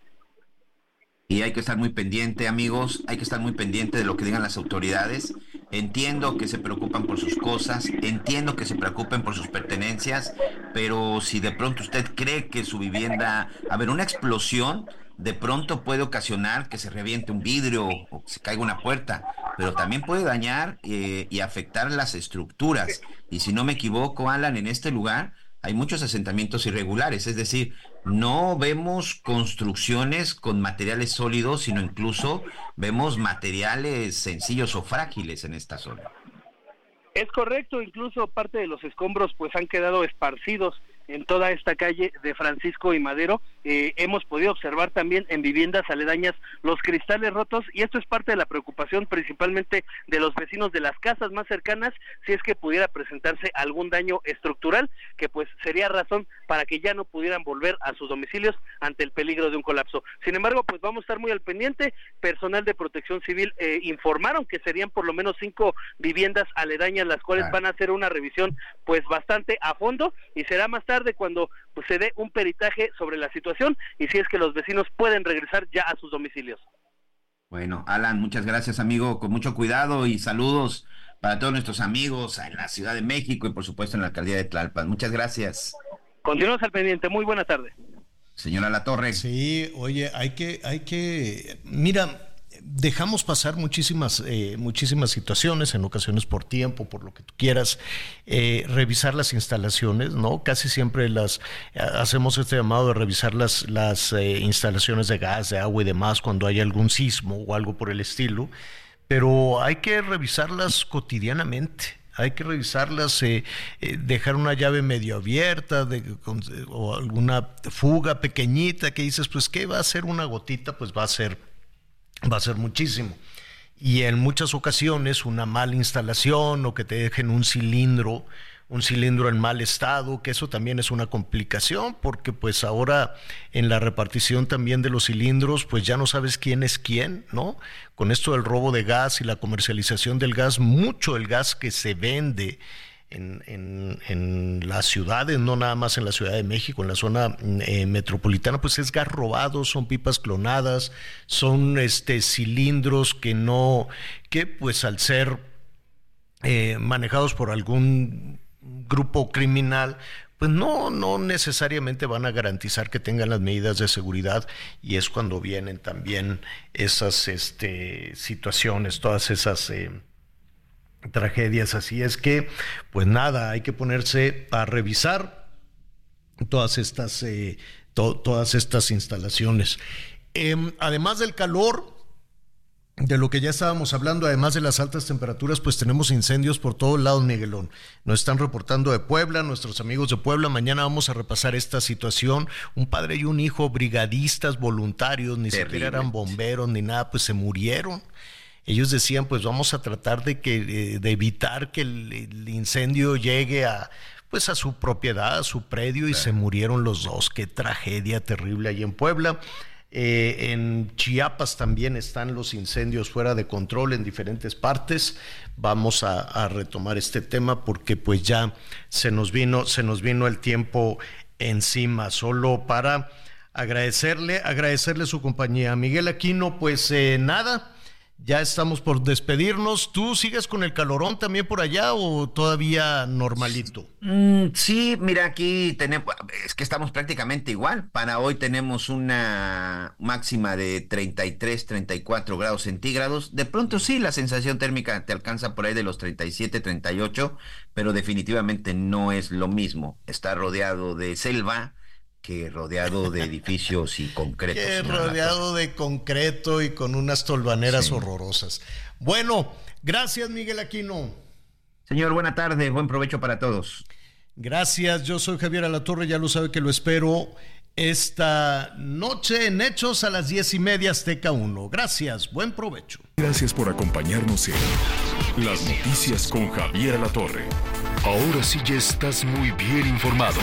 Y hay que estar muy pendiente, amigos, hay que estar muy pendiente de lo que digan las autoridades. Entiendo que se preocupan por sus cosas, entiendo que se preocupen por sus pertenencias, pero si de pronto usted cree que su vivienda, a ver, una explosión de pronto puede ocasionar que se reviente un vidrio o que se caiga una puerta, pero también puede dañar eh, y afectar las estructuras. Y si no me equivoco, Alan, en este lugar hay muchos asentamientos irregulares, es decir, no vemos construcciones con materiales sólidos, sino incluso vemos materiales sencillos o frágiles en esta zona. Es correcto, incluso parte de los escombros pues han quedado esparcidos en toda esta calle de Francisco y Madero. Eh, hemos podido observar también en viviendas aledañas los cristales rotos, y esto es parte de la preocupación principalmente de los vecinos de las casas más cercanas, si es que pudiera presentarse algún daño estructural, que pues sería razón para que ya no pudieran volver a sus domicilios ante el peligro de un colapso. Sin embargo, pues vamos a estar muy al pendiente. Personal de Protección Civil eh, informaron que serían por lo menos cinco viviendas aledañas las cuales van a hacer una revisión pues bastante a fondo, y será más tarde cuando pues, se dé un peritaje sobre la situación y si es que los vecinos pueden regresar ya a sus domicilios. Bueno, Alan, muchas gracias, amigo, con mucho cuidado y saludos para todos nuestros amigos en la Ciudad de México y por supuesto en la alcaldía de Tlalpan. Muchas gracias. Continuamos al pendiente, muy buena tarde. Señora Latorre. Sí, oye, hay que, hay que, mira, dejamos pasar muchísimas, eh, muchísimas situaciones, en ocasiones por tiempo, por lo que tú quieras, eh, revisar las instalaciones, ¿no? Casi siempre las hacemos este llamado de revisar las, las eh, instalaciones de gas, de agua y demás cuando hay algún sismo o algo por el estilo, pero hay que revisarlas cotidianamente. Hay que revisarlas, eh, eh, dejar una llave medio abierta de, con, o alguna fuga pequeñita que dices, pues, ¿qué va a ser una gotita? Pues va a ser va a ser muchísimo. Y en muchas ocasiones una mala instalación o que te dejen un cilindro, un cilindro en mal estado, que eso también es una complicación, porque pues ahora en la repartición también de los cilindros, pues ya no sabes quién es quién, ¿no? Con esto del robo de gas y la comercialización del gas, mucho el gas que se vende En, en, en las ciudades, no nada más en la Ciudad de México, en la zona eh, metropolitana, pues es gas robado, son pipas clonadas, son este cilindros que no, que pues al ser eh, manejados por algún grupo criminal, pues no, no necesariamente van a garantizar que tengan las medidas de seguridad, y es cuando vienen también esas este, situaciones, todas esas eh, tragedias. Así es que, pues nada, hay que ponerse a revisar todas estas, eh, to, todas estas instalaciones. Eh, además del calor, de lo que ya estábamos hablando, además de las altas temperaturas, pues tenemos incendios por todos lados, Miguelón. Nos están reportando de Puebla, nuestros amigos de Puebla. Mañana vamos a repasar esta situación. Un padre y un hijo, brigadistas voluntarios, ni Terrible. siquiera eran bomberos ni nada, pues se murieron. Ellos decían, pues vamos a tratar de que de evitar que el, el incendio llegue a pues a su propiedad, a su predio, y se murieron los dos. Qué tragedia terrible ahí en Puebla. Eh, en Chiapas también están los incendios fuera de control en diferentes partes. Vamos a, a retomar este tema porque pues ya se nos vino, se nos vino el tiempo encima. Solo para agradecerle, agradecerle su compañía. Miguel Aquino, pues eh, nada. Ya estamos por despedirnos. ¿Tú sigues con el calorón también por allá o todavía normalito? Mm, sí, mira, aquí tenemos, es que estamos prácticamente igual. Para hoy tenemos una máxima de treinta y tres, treinta y cuatro grados centígrados. De pronto sí, la sensación térmica te alcanza por ahí de los treinta y siete, treinta y ocho, pero definitivamente no es lo mismo. Está rodeado de selva que rodeado de edificios y concretos. Que rodeado de concreto y con unas tolvaneras sí. horrorosas. Bueno, gracias, Miguel Aquino. Señor, buena tarde, buen provecho para todos. Gracias, yo soy Javier Alatorre, ya lo sabe que lo espero esta noche en Hechos a las diez y media Azteca uno. Gracias, buen provecho. Gracias por acompañarnos en Las Noticias con Javier Alatorre. Ahora sí ya estás muy bien informado.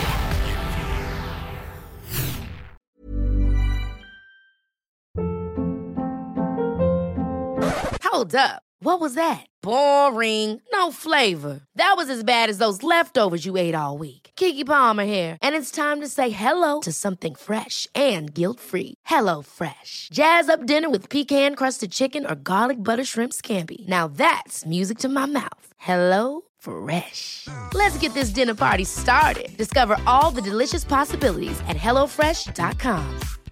Hold up. What was that? Boring. No flavor. That was as bad as those leftovers you ate all week. Keke Palmer here, and it's time to say hello to something fresh and guilt-free. Hello Fresh. Jazz up dinner with pecan-crusted chicken or garlic butter shrimp scampi. Now that's music to my mouth. Hello Fresh. Let's get this dinner party started. Discover all the delicious possibilities at hello fresh dot com.